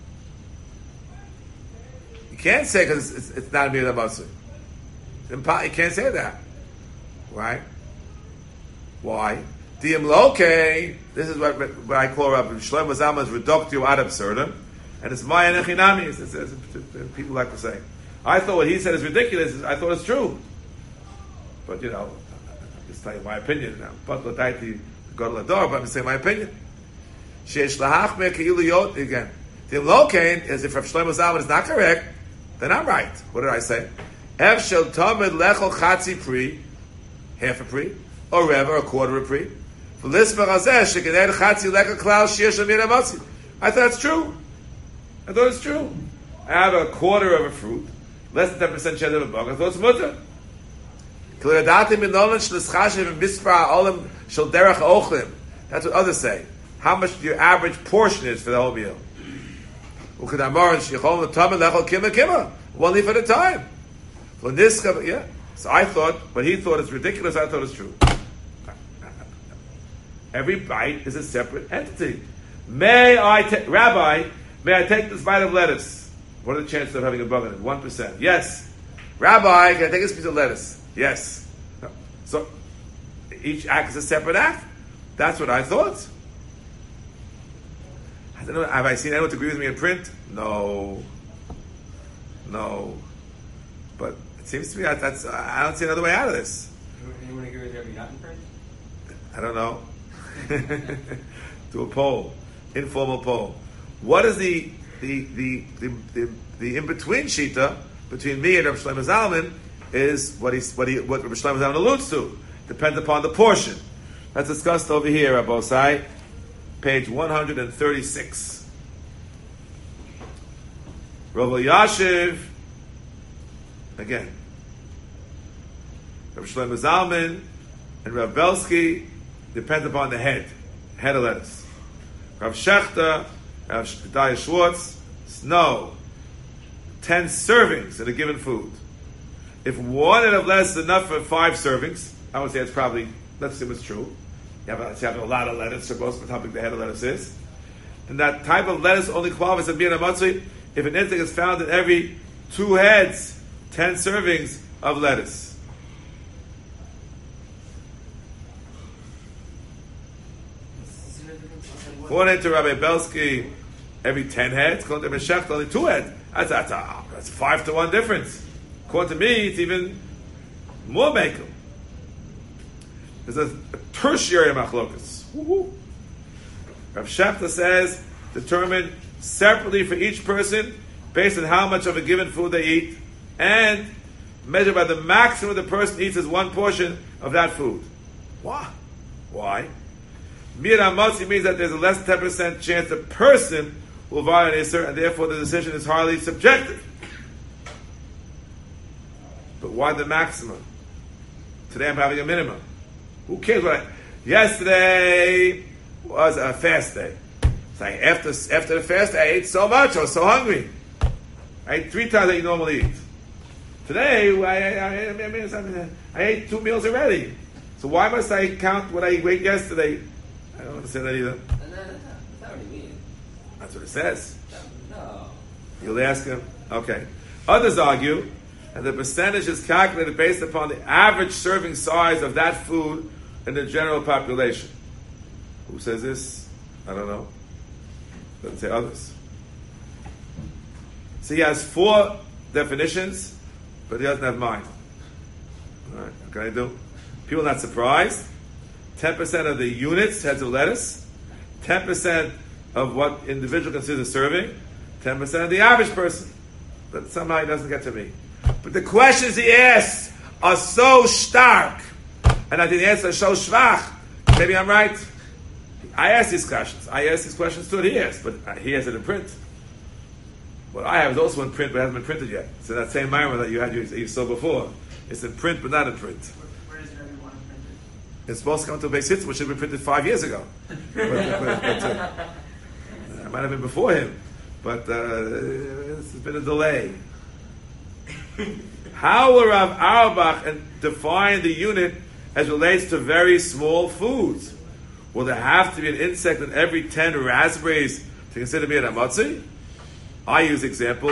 You can't say because it's not a mir d'matzu. You can't say that. Right? Why? Diyam loke, this is what I call Rabbi Shlomo Zalman's reductio ad absurdum. And it's Maya Nechinami, as people like to say. I thought what he said is ridiculous. I thought it's true. But, I'm just telling you my opinion now. But Ladaiti, God Lador, but I'm saying my opinion. Sheish lahachmer keilu yot, again. The Lokain is if Rav Shlomo Zalman is not correct, then I'm right. What did I say? Ef shel tamid lechol chatzi pri, half a pri, or rev, or a quarter of a pri. For lismer hazeh, shekened chatzi lechol klal shir shel mir d'matzu. I thought it's true. I thought it's true. I have a quarter of a fruit, less than 10% chance of a bug. I thought it's mutter. That's what others say. How much your average portion is for the whole meal. 1 leaf at a time. Yeah. So I thought, but he thought it's ridiculous, I thought it's true. Every bite is a separate entity. Rabbi, may I take this bite of lettuce? What are the chances of having a bug in it? 1%. Yes. Rabbi, can I take this piece of lettuce? Yes. So each act is a separate act. That's what I thought. I don't know. Have I seen anyone to agree with me in print? No. But it seems to me I don't see another way out of this. Anyone agree with Rabbi not in print? I don't know. Do a poll, informal poll. What is the in between shita between me and Rabbi Shlomo Zalman is what Rabbi Shlomo Zalman alludes to. Depends upon the portion. That's discussed over here, Rabbi Osai, page 136. Rabbi Yashiv, again, Rabbi Shlomo Zalman and Rav Belsky depends upon the head of lettuce. Rav Shechter, Rav Gedaliah Schwartz, no, 10 servings in a given food. If 1 head of lettuce is enough for 5 servings, I would say it's probably, let's assume it's true. You have a lot of lettuce, supposed to how big the head of lettuce is. And that type of lettuce only qualifies as being a matzah if an insect is found in every 2 heads, 10 servings of lettuce. According to Rabbi Belsky, every 10 heads. According to Meshech, only 2 heads. That's 5 to 1 difference. According to me, it's even more makel. There's a tertiary machlokas. Rav Shechta says, determine separately for each person based on how much of a given food they eat, and measure by the maximum the person eats as 1 portion of that food. Why? Mir HaMotzi means that there's a less than 10% chance the person will violate an Isser, and therefore the decision is highly subjective. But why the maximum? Today I'm having a minimum. Who cares what yesterday was a fast day. It's like after the fast day, I ate so much, I was so hungry. I ate 3 times that you normally eat. Today, I ate 2 meals already. So why must I count what I ate yesterday? I don't understand that either. That's not what you mean. That's what it says. No. You'll ask him. Okay. Others argue that the percentage is calculated based upon the average serving size of that food in the general population. Who says this? I don't know. Doesn't say others. So he has 4 definitions, but he doesn't have mine. All right, what can I do? People not surprised. 10% of the units, heads of lettuce. 10% of what individual considers serving. 10% of the average person. But somehow he doesn't get to me. But the questions he asks are so stark, and I think the answer is so schwach. Maybe I'm right. I asked these questions. I asked these questions too, he asked, but he has it in print. What I have is also in print, but it hasn't been printed yet. So that same Maimon that you saw before, it's in print, but not in print. Where does everyone print it? It's supposed to come to a base hit, which should have been printed 5 years ago. But, it might have been before him, but it's been a delay. How will Rav Auerbach define the unit as relates to very small foods? Will there have to be an insect in every 10 raspberries to consider me an amatzi? I use example.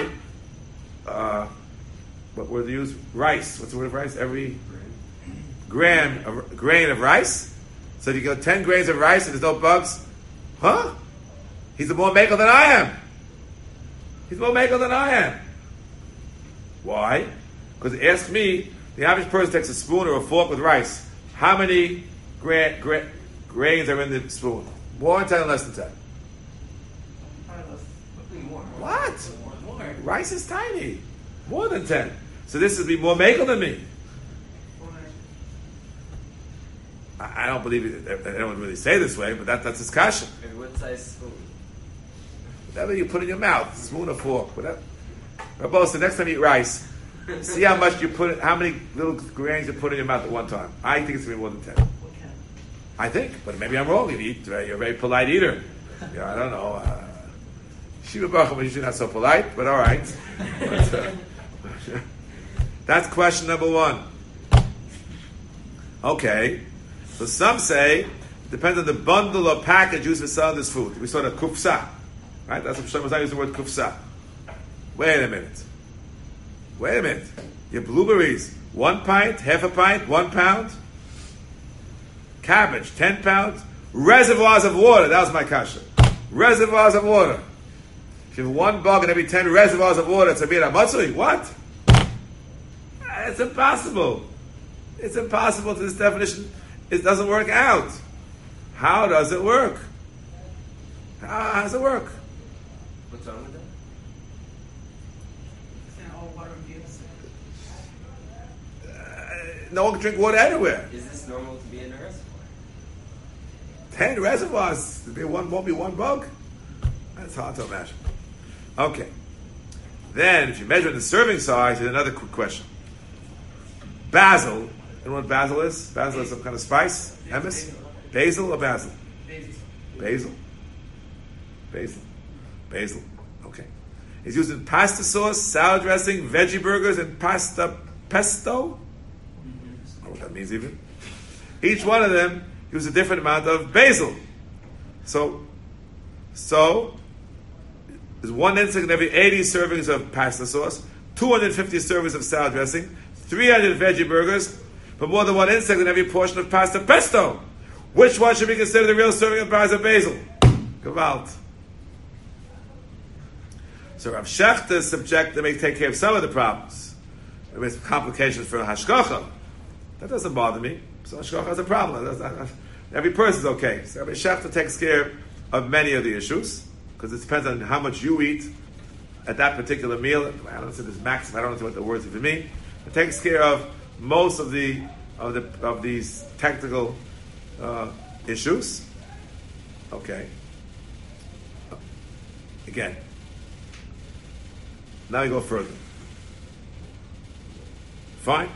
What word do you use? Rice. What's the word of rice? Every grain of rice. So if you go 10 grains of rice and there's no bugs, he's more makel than I am. He's more makel than I am. Why? Because ask me, the average person takes a spoon or a fork with rice. How many grains are in the spoon? More than 10 or less than 10? More. What? More. Rice is tiny. More than 10. So this would be more makel than me. I don't believe it. I don't really say this way, but that's his kasha. Maybe what size spoon? Whatever you put in your mouth, spoon or fork, whatever. Rabbi, so next time you eat rice, see how much you put, how many little grains you put in your mouth at one time. I think it's going to be more than 10. I think, but maybe I'm wrong. You're a very polite eater. Yeah, I don't know. Shiva Baruch is usually not so polite, but all right. But, that's question number 1. Okay. So some say it depends on the bundle or package used for selling this food. We saw the kufsa, right? That's what Shlomo Zayis used the word kufsa. Wait a minute. Your blueberries, 1 pint, half a pint, 1 pound. Cabbage, 10 pounds. Reservoirs of water. That was my kasha. Reservoirs of water. If you have 1 bug in every 10 reservoirs of water, it's a bira matzui. What? It's impossible. It's impossible to this definition. It doesn't work out. How does it work? How does it work? What's wrong with that? All water would be the same. No one can drink water anywhere. Is this normal to be in a reservoir? 10 reservoirs. There won't be 1 bug? That's hard to imagine. Okay. Then, if you measure the serving size, there's another quick question. Basil. You know what basil is? Basil is some kind of spice. Emes? Basil or basil? Basil. Okay. It's used in pasta sauce, salad dressing, veggie burgers, and pasta pesto. I don't know what that means even. Each one of them used a different amount of basil. So there's one insect in every 80 servings of pasta sauce, 250 servings of salad dressing, 300 veggie burgers, but more than one insect in every portion of pasta pesto. Which one should be considered the real serving of pasta basil? Gewalt. So Rav Shechter is subject to take care of some of the problems. With complications for hashgacha. That doesn't bother me. So hashgacha has a problem. Every person's okay. So Rav Shechter takes care of many of the issues, because it depends on how much you eat at that particular meal. I don't say this maximum. I don't know what the words even mean. It takes care of most of these technical issues. Okay. Again. Now we go further. Fine.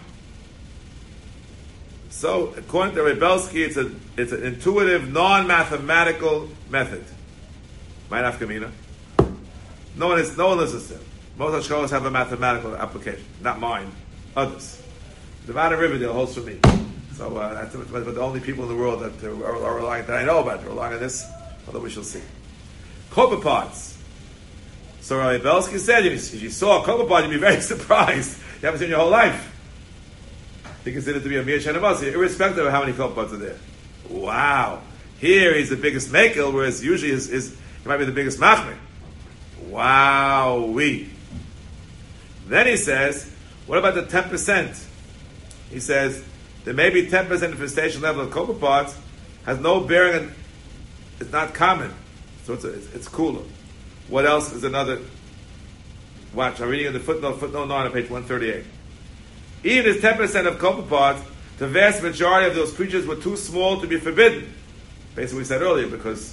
So, according to Rebelsky, it's an intuitive, non-mathematical method. My nafkamina. No one listens to it. Most scholars have a mathematical application. Not mine. Others. The Nevada Riverdale holds for me. So that's but the only people in the world that are relying, that I know about, are relying on this. Although we shall see. Copepods. So Rabbi Belsky said, if you saw a copepod, you'd be very surprised. You haven't seen your whole life. He considered to be a mere Shanabasi, irrespective of how many copepods are there. Wow. Here he's the biggest makel, whereas usually he might be the biggest machmer. Wow-wee. Then he says, what about the 10%? He says, there may be 10% infestation level of copepods, has no bearing on, it's not common. So it's cooler. What else is another? Watch, I'm reading in the footnote 9 on page 138. Even as 10% of copepods, the vast majority of those creatures were too small to be forbidden. Basically, we said earlier, because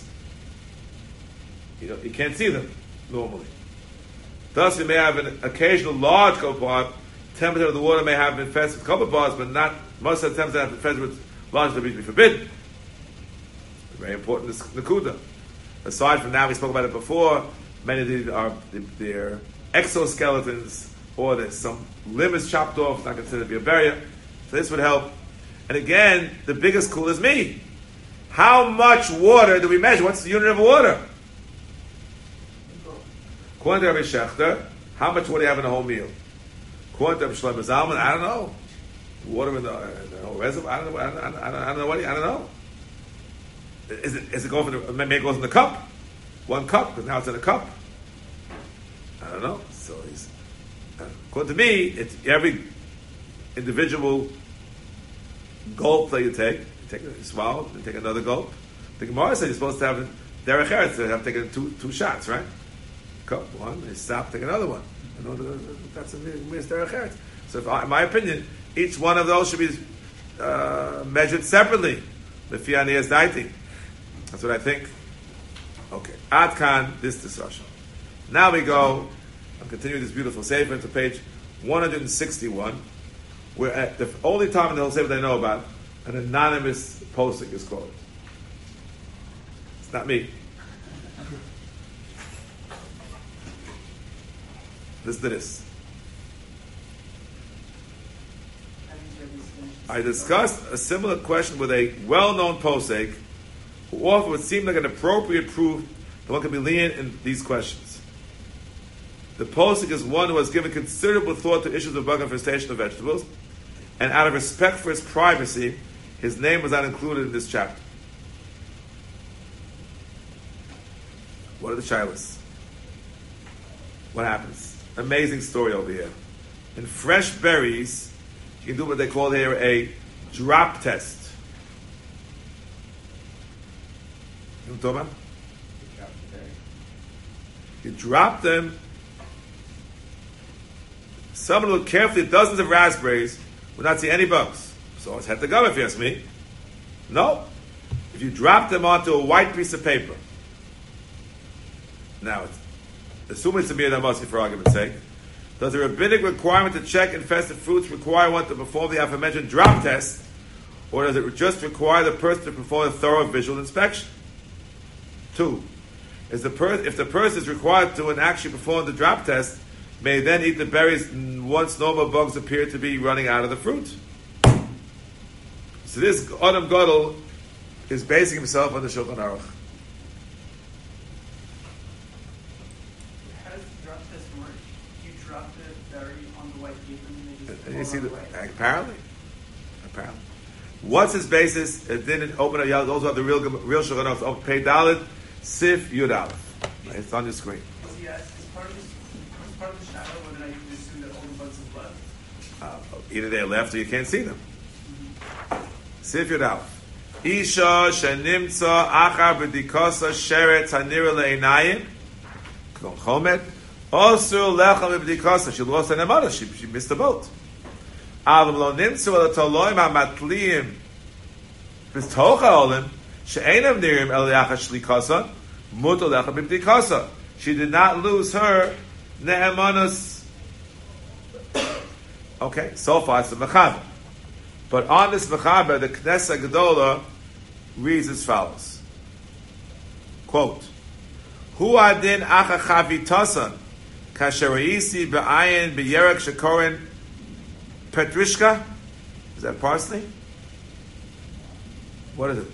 you can't see them normally. Thus, you may have an occasional large copepod. 10% of the water may have been infested with copepods, but not most of the 10% have been infested with large enough to be forbidden. Very important, this nakuda. Aside from that, we spoke about it before. Many of these are their exoskeletons, or there's some limb is chopped off, not considered to be a barrier. So this would help. And again, the biggest cool is me. How much water do we measure? What's the unit of water? According to Rabbi Shechter, how much water do you have in a whole meal? According to Rabbi Shlomo Zalman, I don't know. Water in the whole reservoir? I don't know. I don't know. Is it going from maybe it goes in the cup? One cup, because now it's in a cup. I don't know. So according to me, it's every individual gulp that you take a swallow, and take another gulp. The Gemara said you're supposed to have derech eretz, to have taken two shots, right? Cup one, you stop, take another one. That's a derech eretz. So, in my opinion, each one of those should be measured separately. Lefi aniyas daiti. That's what I think. Okay. Ad kan, this discussion. Now we go, I'm continuing this beautiful sefer to page 161, where at the only time in the whole sefer they know about, an anonymous posting is quoted. It's not me. Listen to this. I discussed a similar question with a well-known posek who offered what seemed like an appropriate proof that one can be lenient in these questions. The posek is one who has given considerable thought to issues of bug infestation of vegetables, and out of respect for his privacy, his name was not included in this chapter. What are the shilas? What happens? Amazing story over here. In fresh berries, you can do what they call here a drop test. You know what I'm talking about? You drop them. Someone look carefully at dozens of raspberries would not see any bugs. So it's had to go if you ask me. No. If you drop them onto a white piece of paper. Now, assuming it's a mere namasi for argument's sake, does the rabbinic requirement to check infested fruits require one to perform the aforementioned drop test, or does it just require the person to perform a thorough visual inspection? 2. If the person is required to and actually perform the drop test, may then eat the berries once normal bugs appear to be running out of the fruit. So this Adam Gadol is basing himself on the Shulchan Aruch. How does the drop test work? You drop the berry on the white paper and they just And you see fall the away. apparently. What's his basis? It didn't open up. Those are the real Shulchan Aruch. Open Pei Dalet, Sif Yud Aleph. It's on your screen. Yes, it's part of the shadow, or did I assume that all the bugs have left? Either they left or you can't see them. Sif Yud Aleph. Isha shenimtza achar b'dikosa sheret hanira le'einayim kol chomet osur lechem b'dikosa. She lost an emana. She missed the boat. Avam lo nimtzu el toloim hamatliim b'tocha olim she'enam nirim el yachar shlikasa mutal lechem b'dikosa. She did not lose her ne'emanus. Okay, so far it's the mechaber. But on this mechaber, the Knesset Gedola reads as follows. Quote, Hu adin acha chavitasan kasher reisi be'ayin be'yerek shekorin petrishka? Is that parsley? What is it?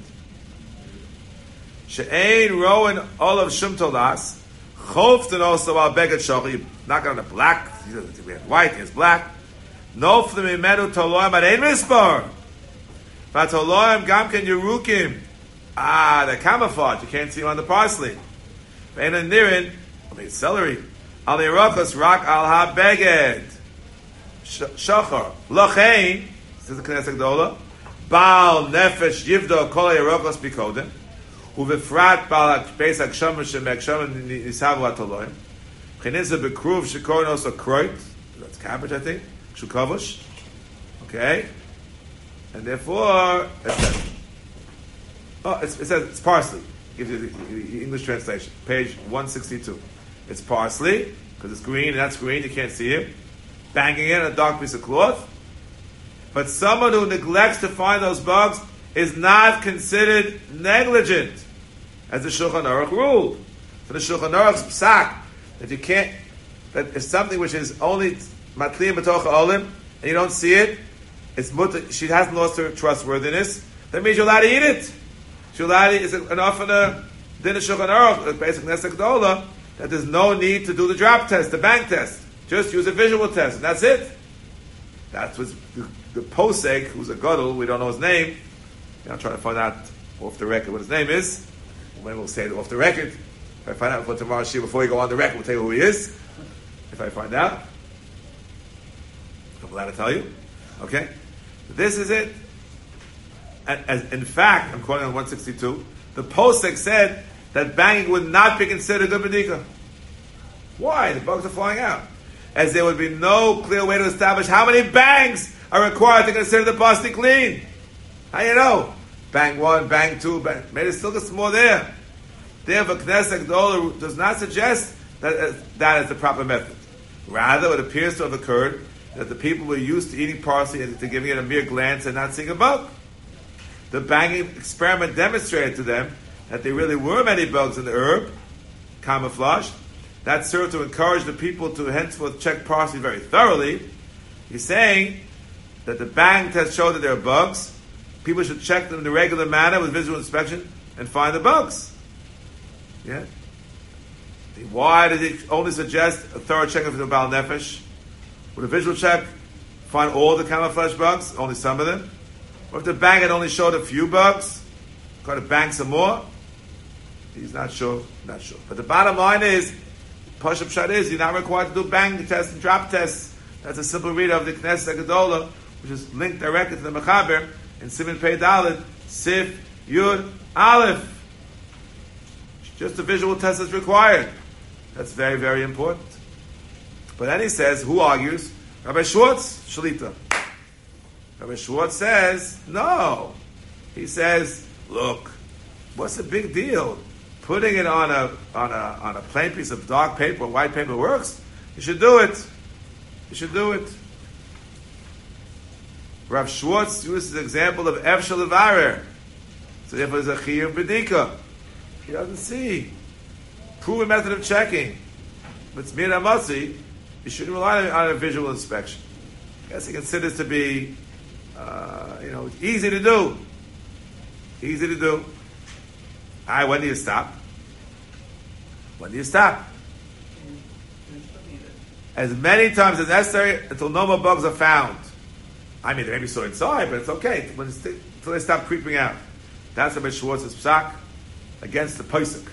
She'ein rowan olav shum tolas choften also al beged shochi. You knock on the black, we have white, it's black. No for the mimedu toloim at ein mispar. But toloim gamken yerukim. They're camouflage. You can't see them on the parsley. Ve'en nirin, celery. Al yerachos rak al ha beged. Shachar. Lochein, this is the Knesset Gedola. Baal nefesh yivdo kol yerachos bikodem. Uvefrat baal beis haksham shemek sham nisavu atoloim. Chenizah bekruv shekorin also kroit. That's cabbage, I think. Shukavush. Okay? And therefore, it says it's parsley. Gives you the English translation. Page 162. It's parsley, because it's green, and that's green, you can't see it. Banging it on a dark piece of cloth. But someone who neglects to find those bugs is not considered negligent, as the Shulchan Aruch ruled. So the Shulchan Aruch's psak, that you can't, that is something which is only Matliyim b'tocha olim, and you don't see it, she hasn't lost her trustworthiness, that means you're allowed to eat it. You're allowed to eat it. And often Din Shulchan Aruch, the basic Knesset Gedola, that there's no need to do the drop test, the bang test. Just use a visual test, and that's it. That's what the posek, who's a gadol, we don't know his name. I'll try to find out off the record what his name is. Maybe we'll say it off the record. If I find out for tomorrow's shiur, before we go on the record, we'll tell you who he is. If I find out. I'm allowed to tell you. Okay? This is it. And in fact, I'm quoting on 162, the posek said that banging would not be considered good bedika. Why? The bugs are flying out. As there would be no clear way to establish how many bangs are required to consider the parsley clean. How you know? Bang one, bang two, bang. Maybe there's still some more there. Therefore, Knesset Gedola does not suggest that that is the proper method. Rather, it appears to have occurred that the people were used to eating parsley and to giving it a mere glance and not seeing a bug. The banging experiment demonstrated to them that there really were many bugs in the herb, camouflaged. That served to encourage the people to henceforth check parsley very thoroughly. He's saying that the bang test showed that there are bugs. People should check them in a regular manner with visual inspection and find the bugs. Yeah. Why did he only suggest a thorough check of the Baal Nefesh? With a visual check, find all the camouflage bugs, only some of them? Or if the bang had only showed a few bugs, got to bang some more? He's not sure, But the bottom line is, Pashup Pshat is, you're not required to do bang tests and drop tests. That's a simple read of the Knesset Gedola, which is linked directly to the Mechaber in Siman Pei Dalet, Sif, Yud, Aleph. Just a visual test is required. That's very, very important. But then he says, who argues? Rabbi Schwartz, Shalita. Rabbi Schwartz says, no. He says, look, what's the big deal? Putting it on a plain piece of dark paper, white paper works. You should do it. Rav Schwartz uses the example of Efshel Levarer. So if there's a Chiyuv B'dika, he doesn't see. Proven method of checking. But Tzmir HaMatzi, You shouldn't rely on a visual inspection. I guess he considers to be, easy to do. Easy to do. All right, when do you stop? When do you stop? As many times as necessary until no more bugs are found. I mean, they may be so inside, but it's okay until they stop creeping out. That's Rabbi Schwartz's psak against the posuk.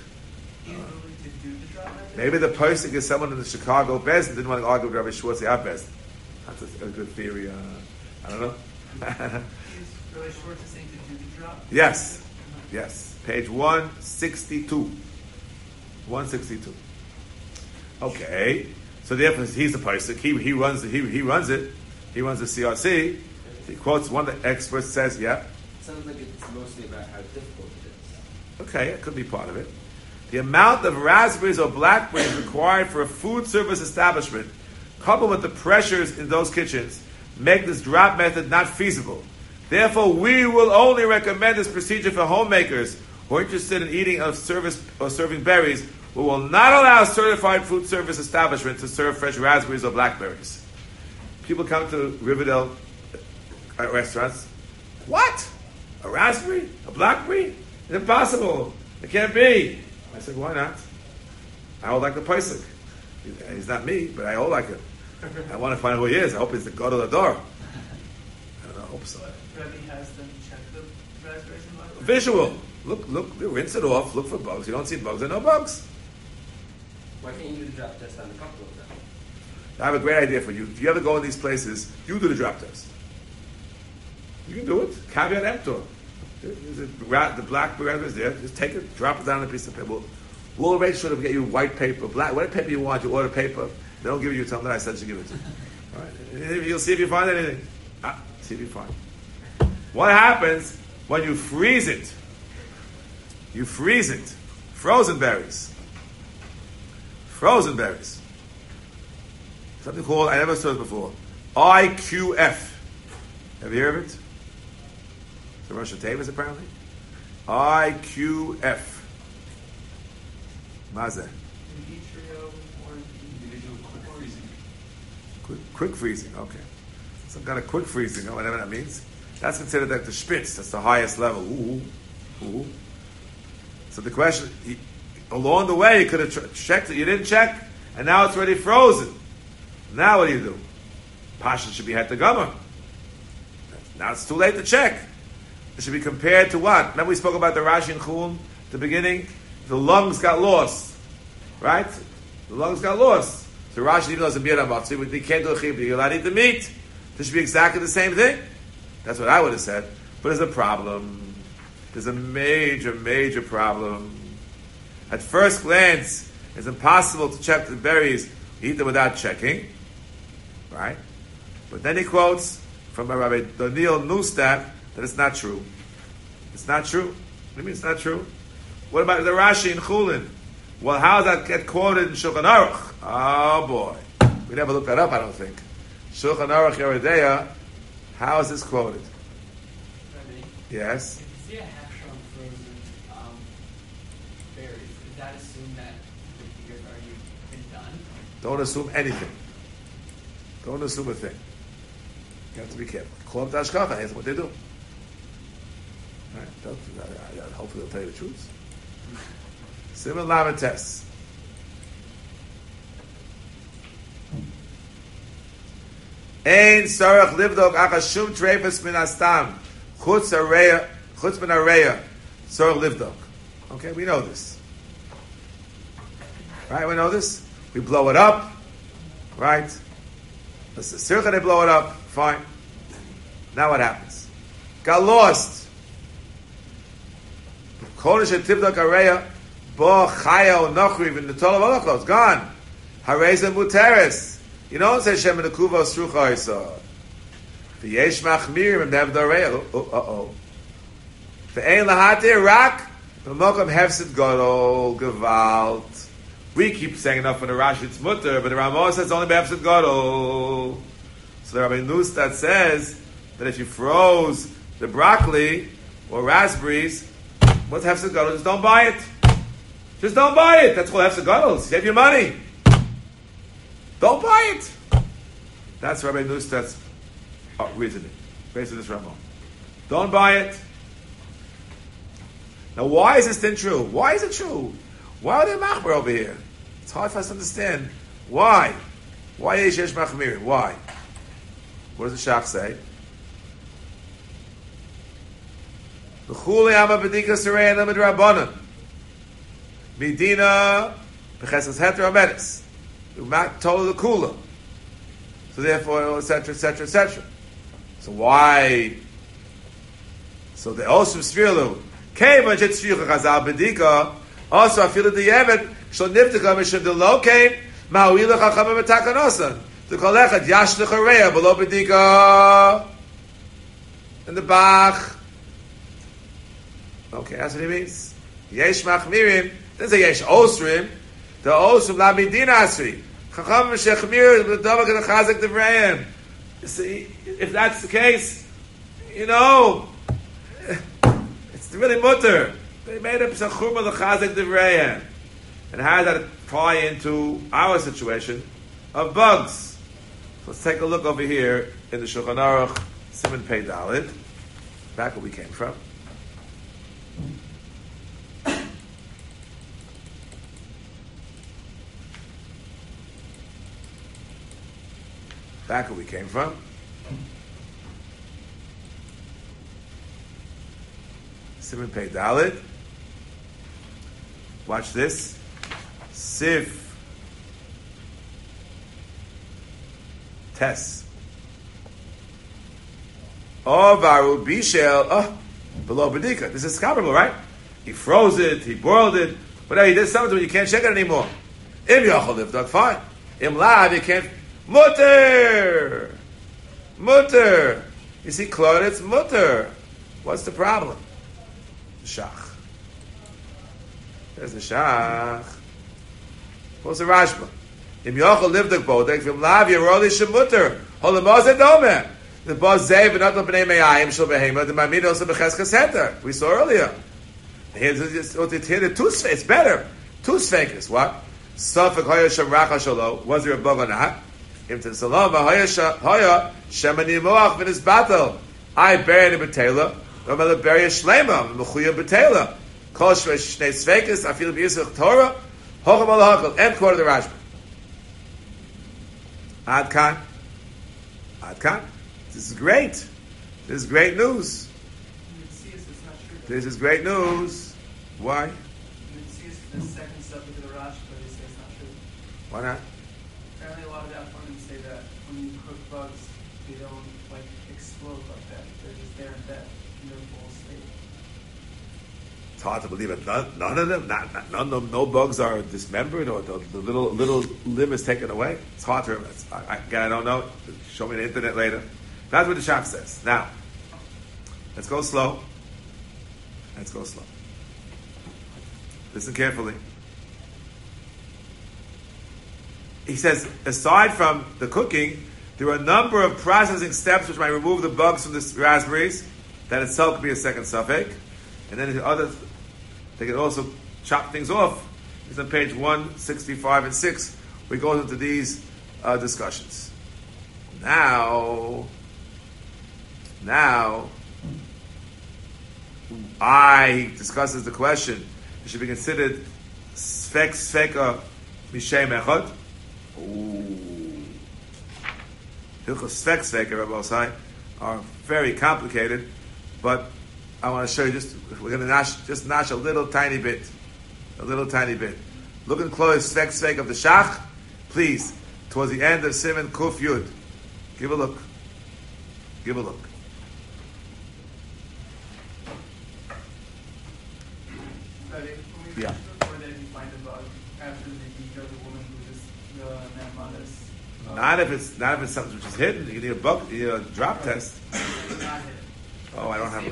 Maybe the posuk is someone in the Chicago Bezdin didn't want to argue with Rabbi Schwartz the Bezdin. That's a good theory. I don't know. Is Rabbi Schwartz saying to do the drop? Yes. Page 162. 162. Okay. So therefore, he's the posuk. He runs it. He runs the CRC. He quotes one of the experts says, yeah. It sounds like it's mostly about how difficult it is. Okay, it could be part of it. The amount of raspberries or blackberries required for a food service establishment, coupled with the pressures in those kitchens, make this drop method not feasible. Therefore, we will only recommend this procedure for homemakers who are interested in eating of service or serving berries. We will not allow certified food service establishments to serve fresh raspberries or blackberries. People come to Riverdale restaurants. What? A raspberry? A blackberry? It's impossible. It can't be. I said, why not? I would like the posuk. He's not me, but I all like him. I want to find out who he is. I hope he's the God of the door. I don't know. I hope so. Rabbi has them check the raspberries and blackberries. Visual. Look, rinse it off. Look for bugs. You don't see bugs. There are no bugs. Why can't you do the drop test on a couple of them? I have a great idea for you. If you ever go in these places, you do the drop test. You can do it. Caveat emptor. The blackberry raspberry is there. Just take it, drop it down on a piece of paper. We'll arrange sort of get you white paper, what paper you want. You order paper. They don't give you something that I said to give it to you. All right. You'll see if you find anything. See if you find. What happens when you freeze it? You freeze it. Frozen berries. Frozen berries. Something called, I never saw it before, IQF. Have you heard of it? The Rosh Hashanah apparently. IQF. Mazeh. In vitro or individual quick freezing. Quick freezing, okay. Some kind of quick freezing, or whatever that means. That's considered like the spitz. That's the highest level. Ooh. So the question, along the way, you could have checked it. You didn't check, and now it's already frozen. Now what do? Pasha should be had to gummer. Now it's too late to check. It should be compared to what? Remember we spoke about the Rashi and Chum at the beginning? The lungs got lost. Right? The lungs got lost. So Rashi even though it's a Bira Matzi, they can't do a chibur, you're allowed to eat the meat. This should be exactly the same thing. That's what I would have said. But there's a problem. There's a major, major problem. At first glance, it's impossible to check the berries, eat them without checking. Right? But then he quotes from Rabbi Daniel Neustadt that it's not true. It's not true. What do you mean it's not true? What about the Rashi in Chulin? Well, how does that get quoted in Shulchan Aruch? Oh boy. We never looked that up, I don't think. Shulchan Aruch Yeridea, how is this quoted? Rabbi, Yes? if you see a hash on frozen berries, does that assume that the beer's already been done? Don't assume anything. Don't assume a thing. You have to be careful. Call up Tashkacha, that's what they do. Right? Hopefully they'll tell you the truth. Simon Lavates. Ein sarach livdok achashum treifas min astam chutz min areya sarach livdok. Okay, we know this. Right, we know this. We blow it up. Right? Let's sircha they blow it up. Fine. Now what happens? Got lost. Kodesh et tivdok areya bo chaya o nochriv in the tolav olachos. It's gone. Hareza muteres. You don't say Shem in the Kuva Srucha Isa. The Yesh Machmir and Nev Darei. Uh-oh. The Ein Lahatir Rak. The Mokum Hefsid Gadol Gewalt. We keep saying enough for the Rashi it's mutter, but the Ramah says only by Hefsid Gadol. So the Rabbi Neustadt says that if you froze the broccoli or raspberries, what's Hefsid Gadol? Just don't buy it. Just don't buy it. That's called Hefsid Gadol. Save your money. Don't buy it. That's Rabbi Nustad's reasoning, based on this Ramon. Don't buy it. Now, why is this thing true? Why is it true? Why are they machmir over here? It's hard for us to understand. Why? Why is yesh machmirin? Why? What does the Shach say? L'chuli ama b'dika sarei anam d'rabbanan. Midina b'chesed heter amedes. U'mak tolu l'kula. So therefore, etc., etc., etc. So why? So the osum svirlu. Keva jet svirlu chazal b'dika. Also, afilu di'evet shal niftika mishum delokein ma'uila chachama b'takanosan. The kolechad yashlech hareya below b'dika. In the Bach. Okay, that's what he means. Yesh machmirim. Doesn't say yesh osrim. The osrim la midina asri. Chacham v'shechmir b'davak and chazak devrayim. See, if that's the case, it's really mutter. They made up Sachuma the Chazak Devrayim. And how does that tie into our situation of bugs? So let's take a look over here in the Shulchan Aruch, Siman Pei Daled, back where we came from. Back where we came from. Siman Pei Daled. Watch this. Sif. Tes. Varu Bishel. Below Badika. This is comparable, right? He froze it, he boiled it, whatever he did something to it, you can't check it anymore. Im Yachal Livdot, fine. Im Lav, you can't. Mutter! Mutter! You see, Claude, it's mutter. What's the problem? Shach. There's the Shach. What's the Rashba? Im Yochel Livdok Bodek, Vim Lav Yeroli Shemutter. Holamaz Edomer. The Boz Zev and Atlop B'nei Me'ayim Shal Behema, the Mamid also B'cheskes Heter. We saw earlier. Here the Tus, it's better. Tus Fakis, what? Safek Hoya Shem Racha Shalo. Was there a bug or not? Imtin Salam, Hoya Shemani Moach V'nis Batel. I buried in B'tela. Romela Beria Shlema, Mechuya B'tela. Kol Shnei Svekis, Afil B'yisach Torah, Hocham Al Hakal. End quote of the Rashba. Adkan. This is great. This is great news. This is great news. Why? The second subject of the Rashba, they say it's not true. Why not? Apparently, a lot of the opponents say that when you cook bugs, they don't explode like that. They're just there in bed in their full state. It's hard to believe it. None of them, none of them, no bugs are dismembered or the little limb is taken away. It's hard to remember. Again, I don't know. Show me the internet later. That's what the Shach says. Now, let's go slow. Listen carefully. He says, aside from the cooking, there are a number of processing steps which might remove the bugs from the raspberries. That itself could be a second suffix. And then they can also chop things off. It's on page 165 and 6. We go into these discussions. Now, he discusses the question. It should be considered sveka mishem echad. Hilchos sveka, Rabbi Osai, are very complicated, but I want to show you we're going to nash a little tiny bit. Look and close svek of the Shach, please, towards the end of Siman Kuf Yud. Give a look. Yeah. Before that, you find a bug after the woman who is the man. Not if it's something which is hidden. You need a bug, you need a drop test. It's not hidden. Oh, I don't have. Would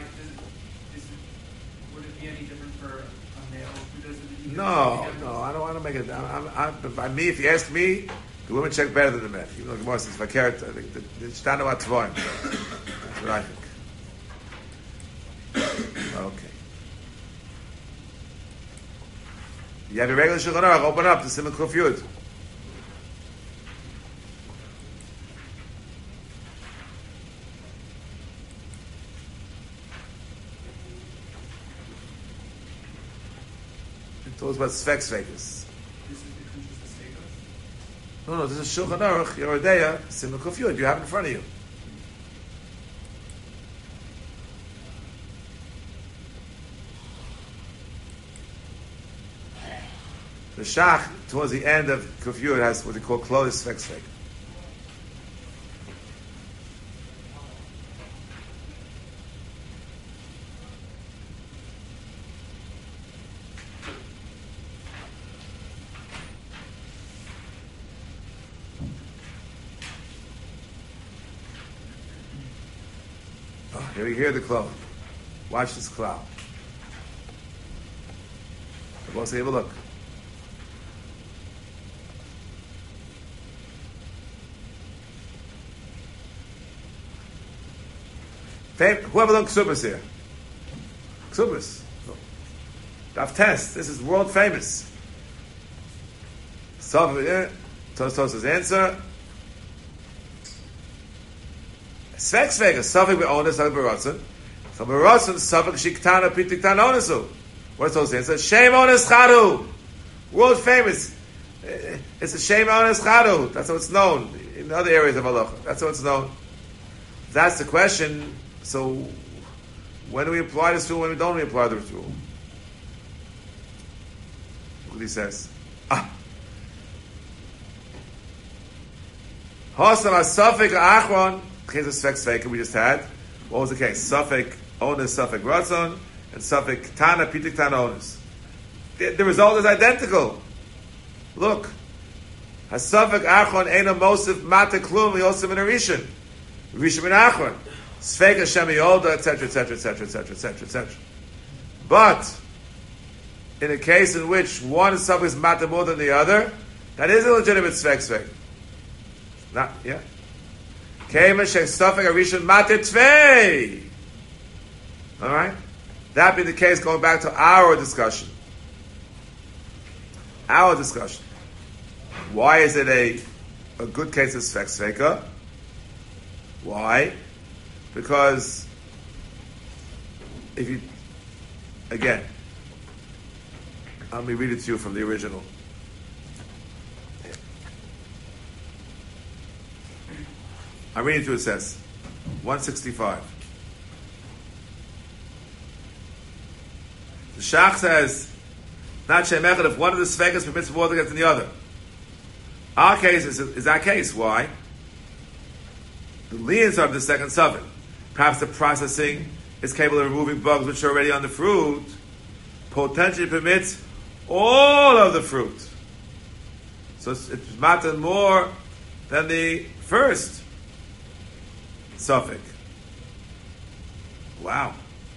it be any different for a male who does it? No, I don't want to make it. By me, if you ask me, the women check better than the men. Even though Gemara says Vakeret, I think it's not about Tvoim. That's what I think. Okay. You have your regular Shulchan Aruch, open up to Siman Kuf Yud. Talks about Svek Svekas. This is the Kunshas Estekos? No, this is Shulchan Aruch, Yerodeya, Simon Kuf Yud. You have it in front of you. The Shach, towards the end of Kuf Yud, has what they call Klolis Svek Svek. Here we hear the cloud. Watch this cloud. Let's have a look. Whoever learned Ksubas here? Ksubas. Daf Test. This is world famous. Tos's answer. Svek Svek, Suffolk be'onus, Suffolk be'rotzen. So be'rotzen, Suffolk shiktana, pitiktan onusu. What's those answer? Shem onus chadu. World famous. It's a Shem onus chadu. That's how it's known. In other areas of halacha. That's how it's known. That's the question. So, when do we apply this rule, when we don't apply this rule? Look what he says. Hosam ha-Suffolk achron. Case of Svek Sveka we just had. What was the case? Suffolk onus, Suffolk ratzon, and Suffolk tana, pitik tana onus. The result is identical. Look. Ha-Suffolk achron eina mosif mata klum yosim in a rishon. Rishon in achron. Sveka shemi yoda, etc., etc., etc., etc., etc., etc. But, in a case in which one Suffolk is mata more than the other, that is a legitimate Svek Sveka. Not, yeah? Alright? That being the case, going back to our discussion. Why is it a good case of Svek Sveka? Why? Because if you, again, let me read it to you from the original. I'm reading to it says 165. The Shach says, not Shem Echad, if one of the Svekas permits more than the other. Our case is that case. Why? The liens are of the second Suffolk. Perhaps the processing is capable of removing bugs which are already on the fruit. Potentially permits all of the fruit. So it's matter more than the first Suffolk. Wow.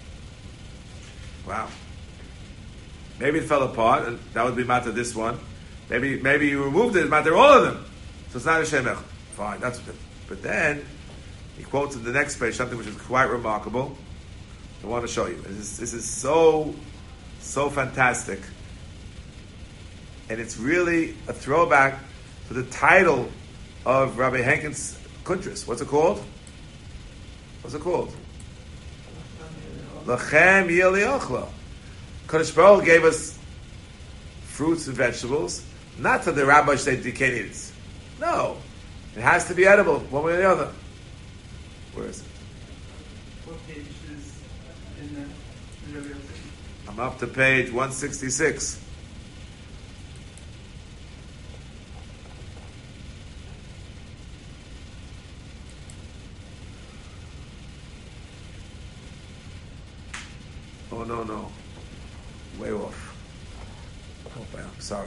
Maybe it fell apart, and that would be matter this one. Maybe you removed it, matter all of them. So it's not a Shem Echad. Fine, that's what it is. But then, he quotes in the next page something which is quite remarkable. I want to show you. This is so fantastic. And it's really a throwback to the title of Rabbi Henkin's Kuntras. What's it called? Lachem Yeli Ochla. Kodesh Baruch Hu gave us fruits and vegetables, not that the rabbis say you can't eat it. No. It has to be edible, one way or the other. Where is it? What page is in there? I'm up to page 166. Oh, no. Way off. Oh, I'm sorry.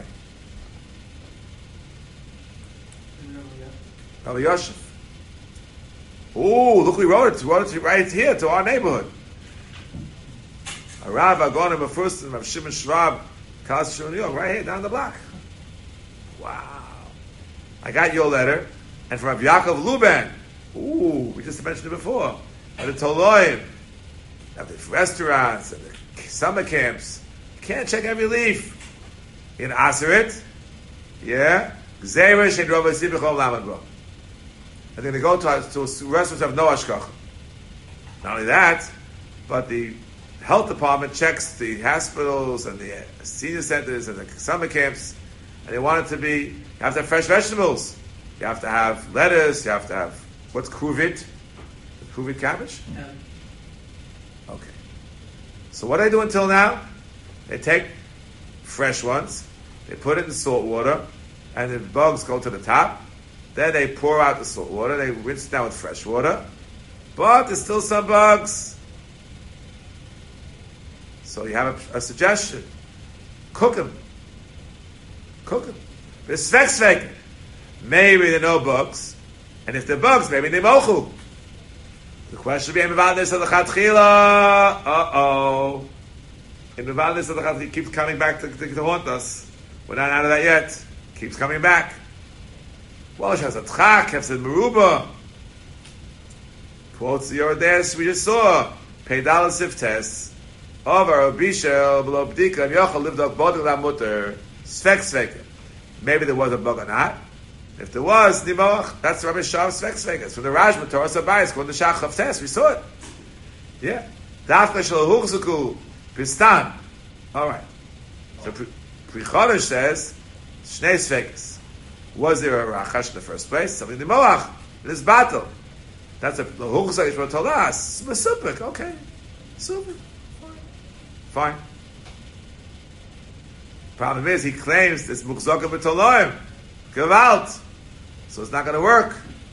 Rabbi Yosef. Oh, look, we wrote it right here to our neighborhood. Rav Agonim of first and Rav Shimon Schwab, New York, right here down the block. Wow. I got your letter, and from Rav Yaakov Luban. Ooh, we just mentioned it before. At the Toloim, at the restaurants, and the summer camps. You can't check every leaf. In Aseret, yeah. And they're going to go to restaurants have no ashkach. Not only that, but the health department checks the hospitals and the senior centers and the summer camps, and they want it to be, you have to have fresh vegetables. You have to have lettuce, you have to have, what's kruvit? Kruvit cabbage? Yeah. Okay. So what do they do until now? They take fresh ones, they put it in salt water, and the bugs go to the top. Then they pour out the salt water, they rinse it down with fresh water. But there's still some bugs. So you have a suggestion. Cook them. Cook them. There's svek. Maybe there are no bugs. And if there are bugs, maybe they mochu. The question would be, about this of the chatchila. Uh-oh. In the validness of the chatchila, keeps coming back to haunt us. We're not out of that yet. Keeps coming back. Well, she has a tchak, hefsed meruba. Quotes the Yordes we just saw. Peidal siftes. Over bishel below bdika and yochel lived up both of that mutter. Svek. Maybe there was a bug or not. If there was, nimoach. That's Rabbi Shav svek. It's from the Rajma Torah Sabayis called the Shach Chavtes. We saw it. Yeah. Dafka shel huchzuku pistan. All right. So Pri Chodesh says shnei svekes. Was there a rachash in the first place? Something the moach in this battle. That's a huchzak is what told us. Mesupik, okay, super, fine. Problem is, he claims this muchzaka b'toloim, gewalt, so it's not going to work.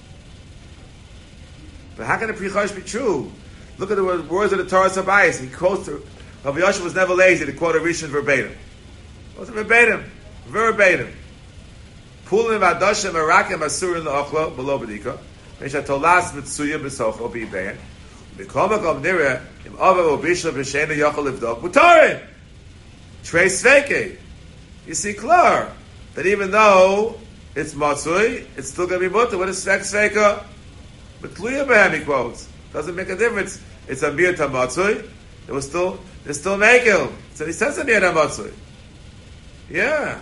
But how can the Pri-Chodesh be true? Look at the words of the Torah Sabayis. He quotes. Rabbi Yosha was never lazy to quote a Rishon verbatim. It wasn't verbatim. Pulim v'adoshem arakim asurin la'ochlo below b'dika. Mesha tolas mitzuya b'socho b'ibein. B'kol makom nireh im avav obishla b'sheina yochel livdok mutarin. Trei sveke. You see clear that even though it's matzui, it's still going to be mutter. What is sveka? But tluya b'hem, he quotes. Doesn't make a difference. It's a mir tamatzui. There's still mekel. So he says a mir tamatzui. Yeah.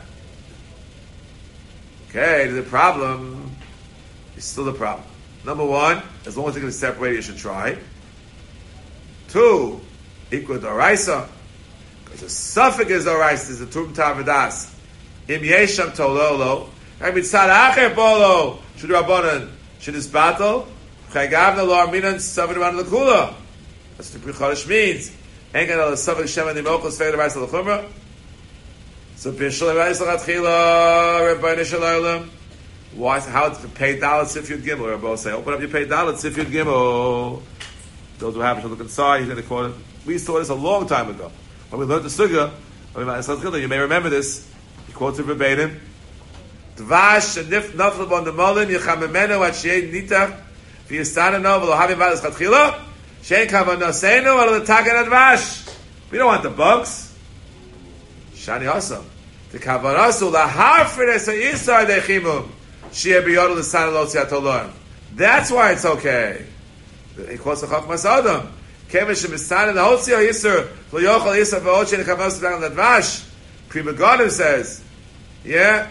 Okay, the problem is still the problem. Number one, as long as they're going to separate, you should try. Two, equal d'oraisa. Because the suffix is d'oraisa, is the tum tavadas. Im yesham tololo. I mean, tzad acher bolo. Should rabbanan. Should this battle? Chagavna lo arminan savin around the kula. That's what the Pri Chodesh means. Engan al suffix shem and the mochos fei d'oraisa l'chumra. So bishul d'oraisa l'chatchila, Rabbeinu Shalom. Why? How to pay dalet sifyud gimel? Or both say, open up your pay dalet sifyud gimel. Those who happen to look inside, he's going to quote it. We saw this a long time ago when we learned the sugya. You may remember this. He quotes it verbatim. Dvash nif nafel bon the molin yichamemenu at shein nitach v'yistanenu v'lo havim vadas chatchila shein kavanosenu al l'tagan advash. We don't want the bugs. Shani Asam. The kavanasu laharfines ha'isar dechimum shia biyodel l'san lo tziatolorm. That's why it's okay. He quotes the Chachmas Adam. Kevish Misan the Hotzi Yisr Lo Yochel Yisr V'Ochi and Kavos Down Ladvash. Pri Megadim says, yeah.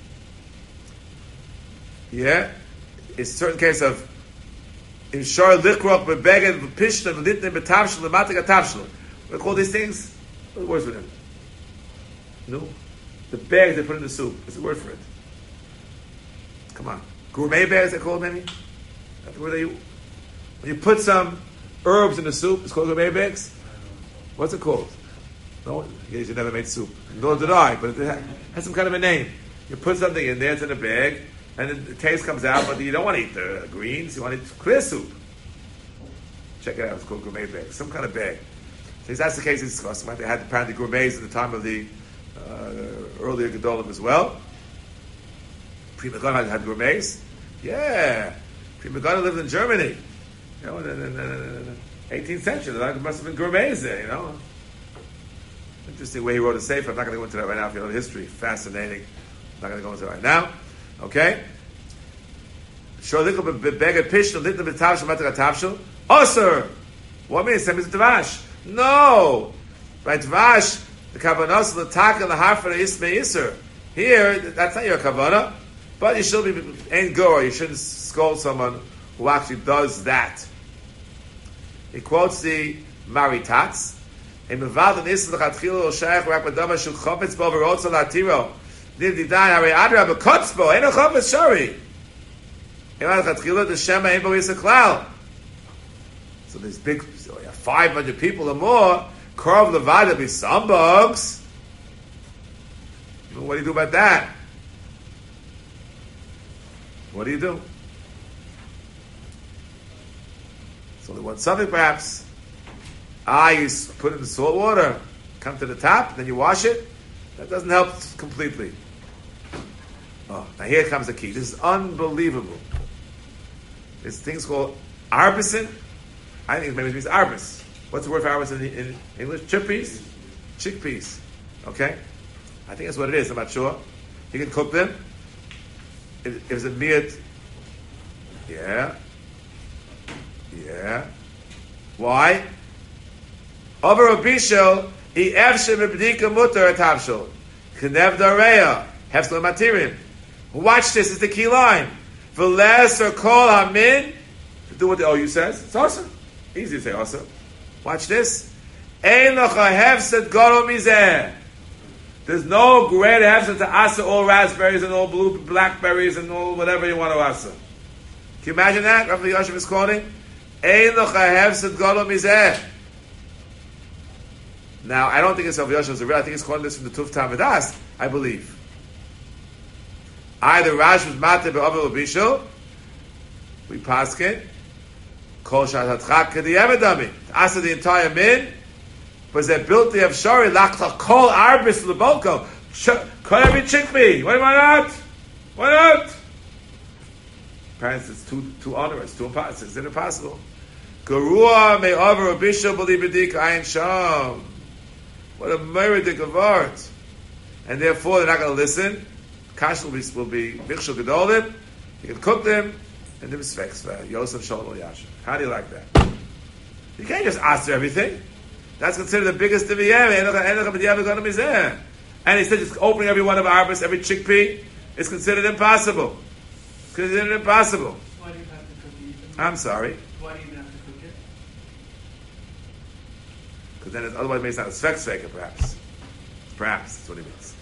It's a certain case of in Shar Likrok Bebeged V'Pishna V'Litne B'Tavshel V'Matik Atavshel. We call these things. What's the word for them? No, the bags they put in the soup. What's the word for it? Come on, gourmet bags they call maybe. That's where they. When you put some herbs in the soup, it's called gourmet bags. What's it called? No, I guess you never made soup. Nor did I, but it has some kind of a name. You put something in there, it's in a bag, and the taste comes out, but you don't want to eat the greens, you want to eat clear soup. Check it out, it's called gourmet bag. Some kind of bag. So if that's the case, it's discussed. They had apparently gourmets at the time of the earlier Gedolim as well. Pri Megadim had gourmets. Yeah. Pri Megadim lived in Germany. You know, in the 18th century, there must have been gourmets there, you know. Interesting way he wrote a sefer. I'm not going to go into that right now if you know the history. Fascinating. I'm not going to go into it right now. Okay? What means it? Dvash? No! By Dvash, the Kavanos, the Tak, and the Harfer, the Ismei Isser. Here, that's not your Kavanah, but you should be, ain't go, you shouldn't scold someone who actually does that. He quotes the Maritats. Ein Mevad and Isra Lechatchila Shayach Rak Madama Shul Chofetz Bo V'Rotza Latiro. Niv Didan Harei Adra B'Kotz Bo. Ein Chofetz Shari. Ein Lechatchila the Shema Ein Bo Yisa Klal. So there's big, 500 people or more. Korov Levada be some bugs. What do you do about that? What do you do? So they want something perhaps. You put it in salt water, come to the top, then you wash it. That doesn't help completely. Oh, now here comes the key. This is unbelievable. This thing's called arbison. I think maybe it means arbus. What's the word for arbus in English? Chickpeas? Chickpeas. Okay? I think that's what it is. I'm not sure. You can cook them. It was a meat. Yeah. Why? Over a bishel, he efshem b'bdika mutar at havshel. Knev dareya hefsel matirin. Watch this. It's the key line. V'les or kol hamin. To do what the OU says. It's awesome. Easy to say awesome. Watch this. Ein locha hefsed goro mizeh. There's no greater hefsed to asa all raspberries and all blue blackberries and all whatever you want to asa. Can you imagine that? Rav Yosef is quoting. Ein locha hefsed goro mizeh. Now, I don't think it's Rav Yosef's real. I think it's quoting this from the Tuf Tamadas, I believe. Either Rash was Mate be'Ovel Bishul, we paskin, Kol Shat Hatchak K'di Evedami. To asa the entire min, was that built the Avshari, Lachta Kol Arbis Leboko. Kol every chickpea. Why not? Why not? Parents, it's too onerous, too impossible. It's impossible. Garua me over Bishul B'li B'dik Ayin Sham. What a meridic of art. And therefore, they're not going to listen. Kash will be Michshel Gedolim. You can cook them, and them Svek Yosef Shalom Yasha. How do you like that? You can't just ask everything. That's considered the biggest diviyem. And he said just opening every one of arbus, every chickpea, is considered impossible. It's considered impossible. Why do you have to cook it even? I'm sorry. Why do you even have to cook it? Because then otherwise it may sound svek perhaps. Perhaps, that's what he means.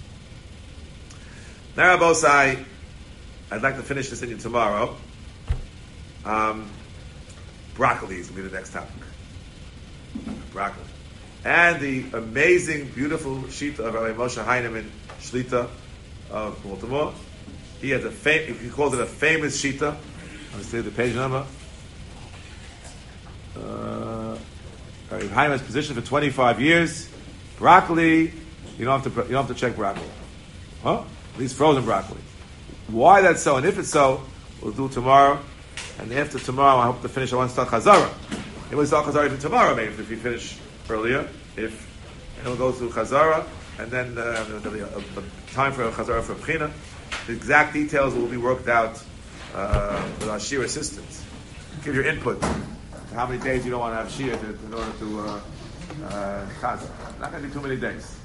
Now, Bosai, I'd like to finish this in you tomorrow. Broccoli is going to be the next topic. Broccoli. And the amazing, beautiful Shita of Rabbi Moshe Heinemann, Shlita of Baltimore. He has he calls it a famous Shita. Let's see the page number. Rabbi Heinemann's position for 25 years. Broccoli, you don't have to check broccoli. Huh? At least frozen broccoli. Why that's so, and if it's so, we'll do tomorrow. And after tomorrow, I hope to finish. I want to start Chazara. It will start Chazara even tomorrow, maybe if we finish earlier. And we'll go through Chazara, and then there'll be a time for a Chazara for Bechina. The exact details will be worked out with our Shir assistants. Give your input. How many days you don't want to have Shir in order to Chazara. Not going to be too many days.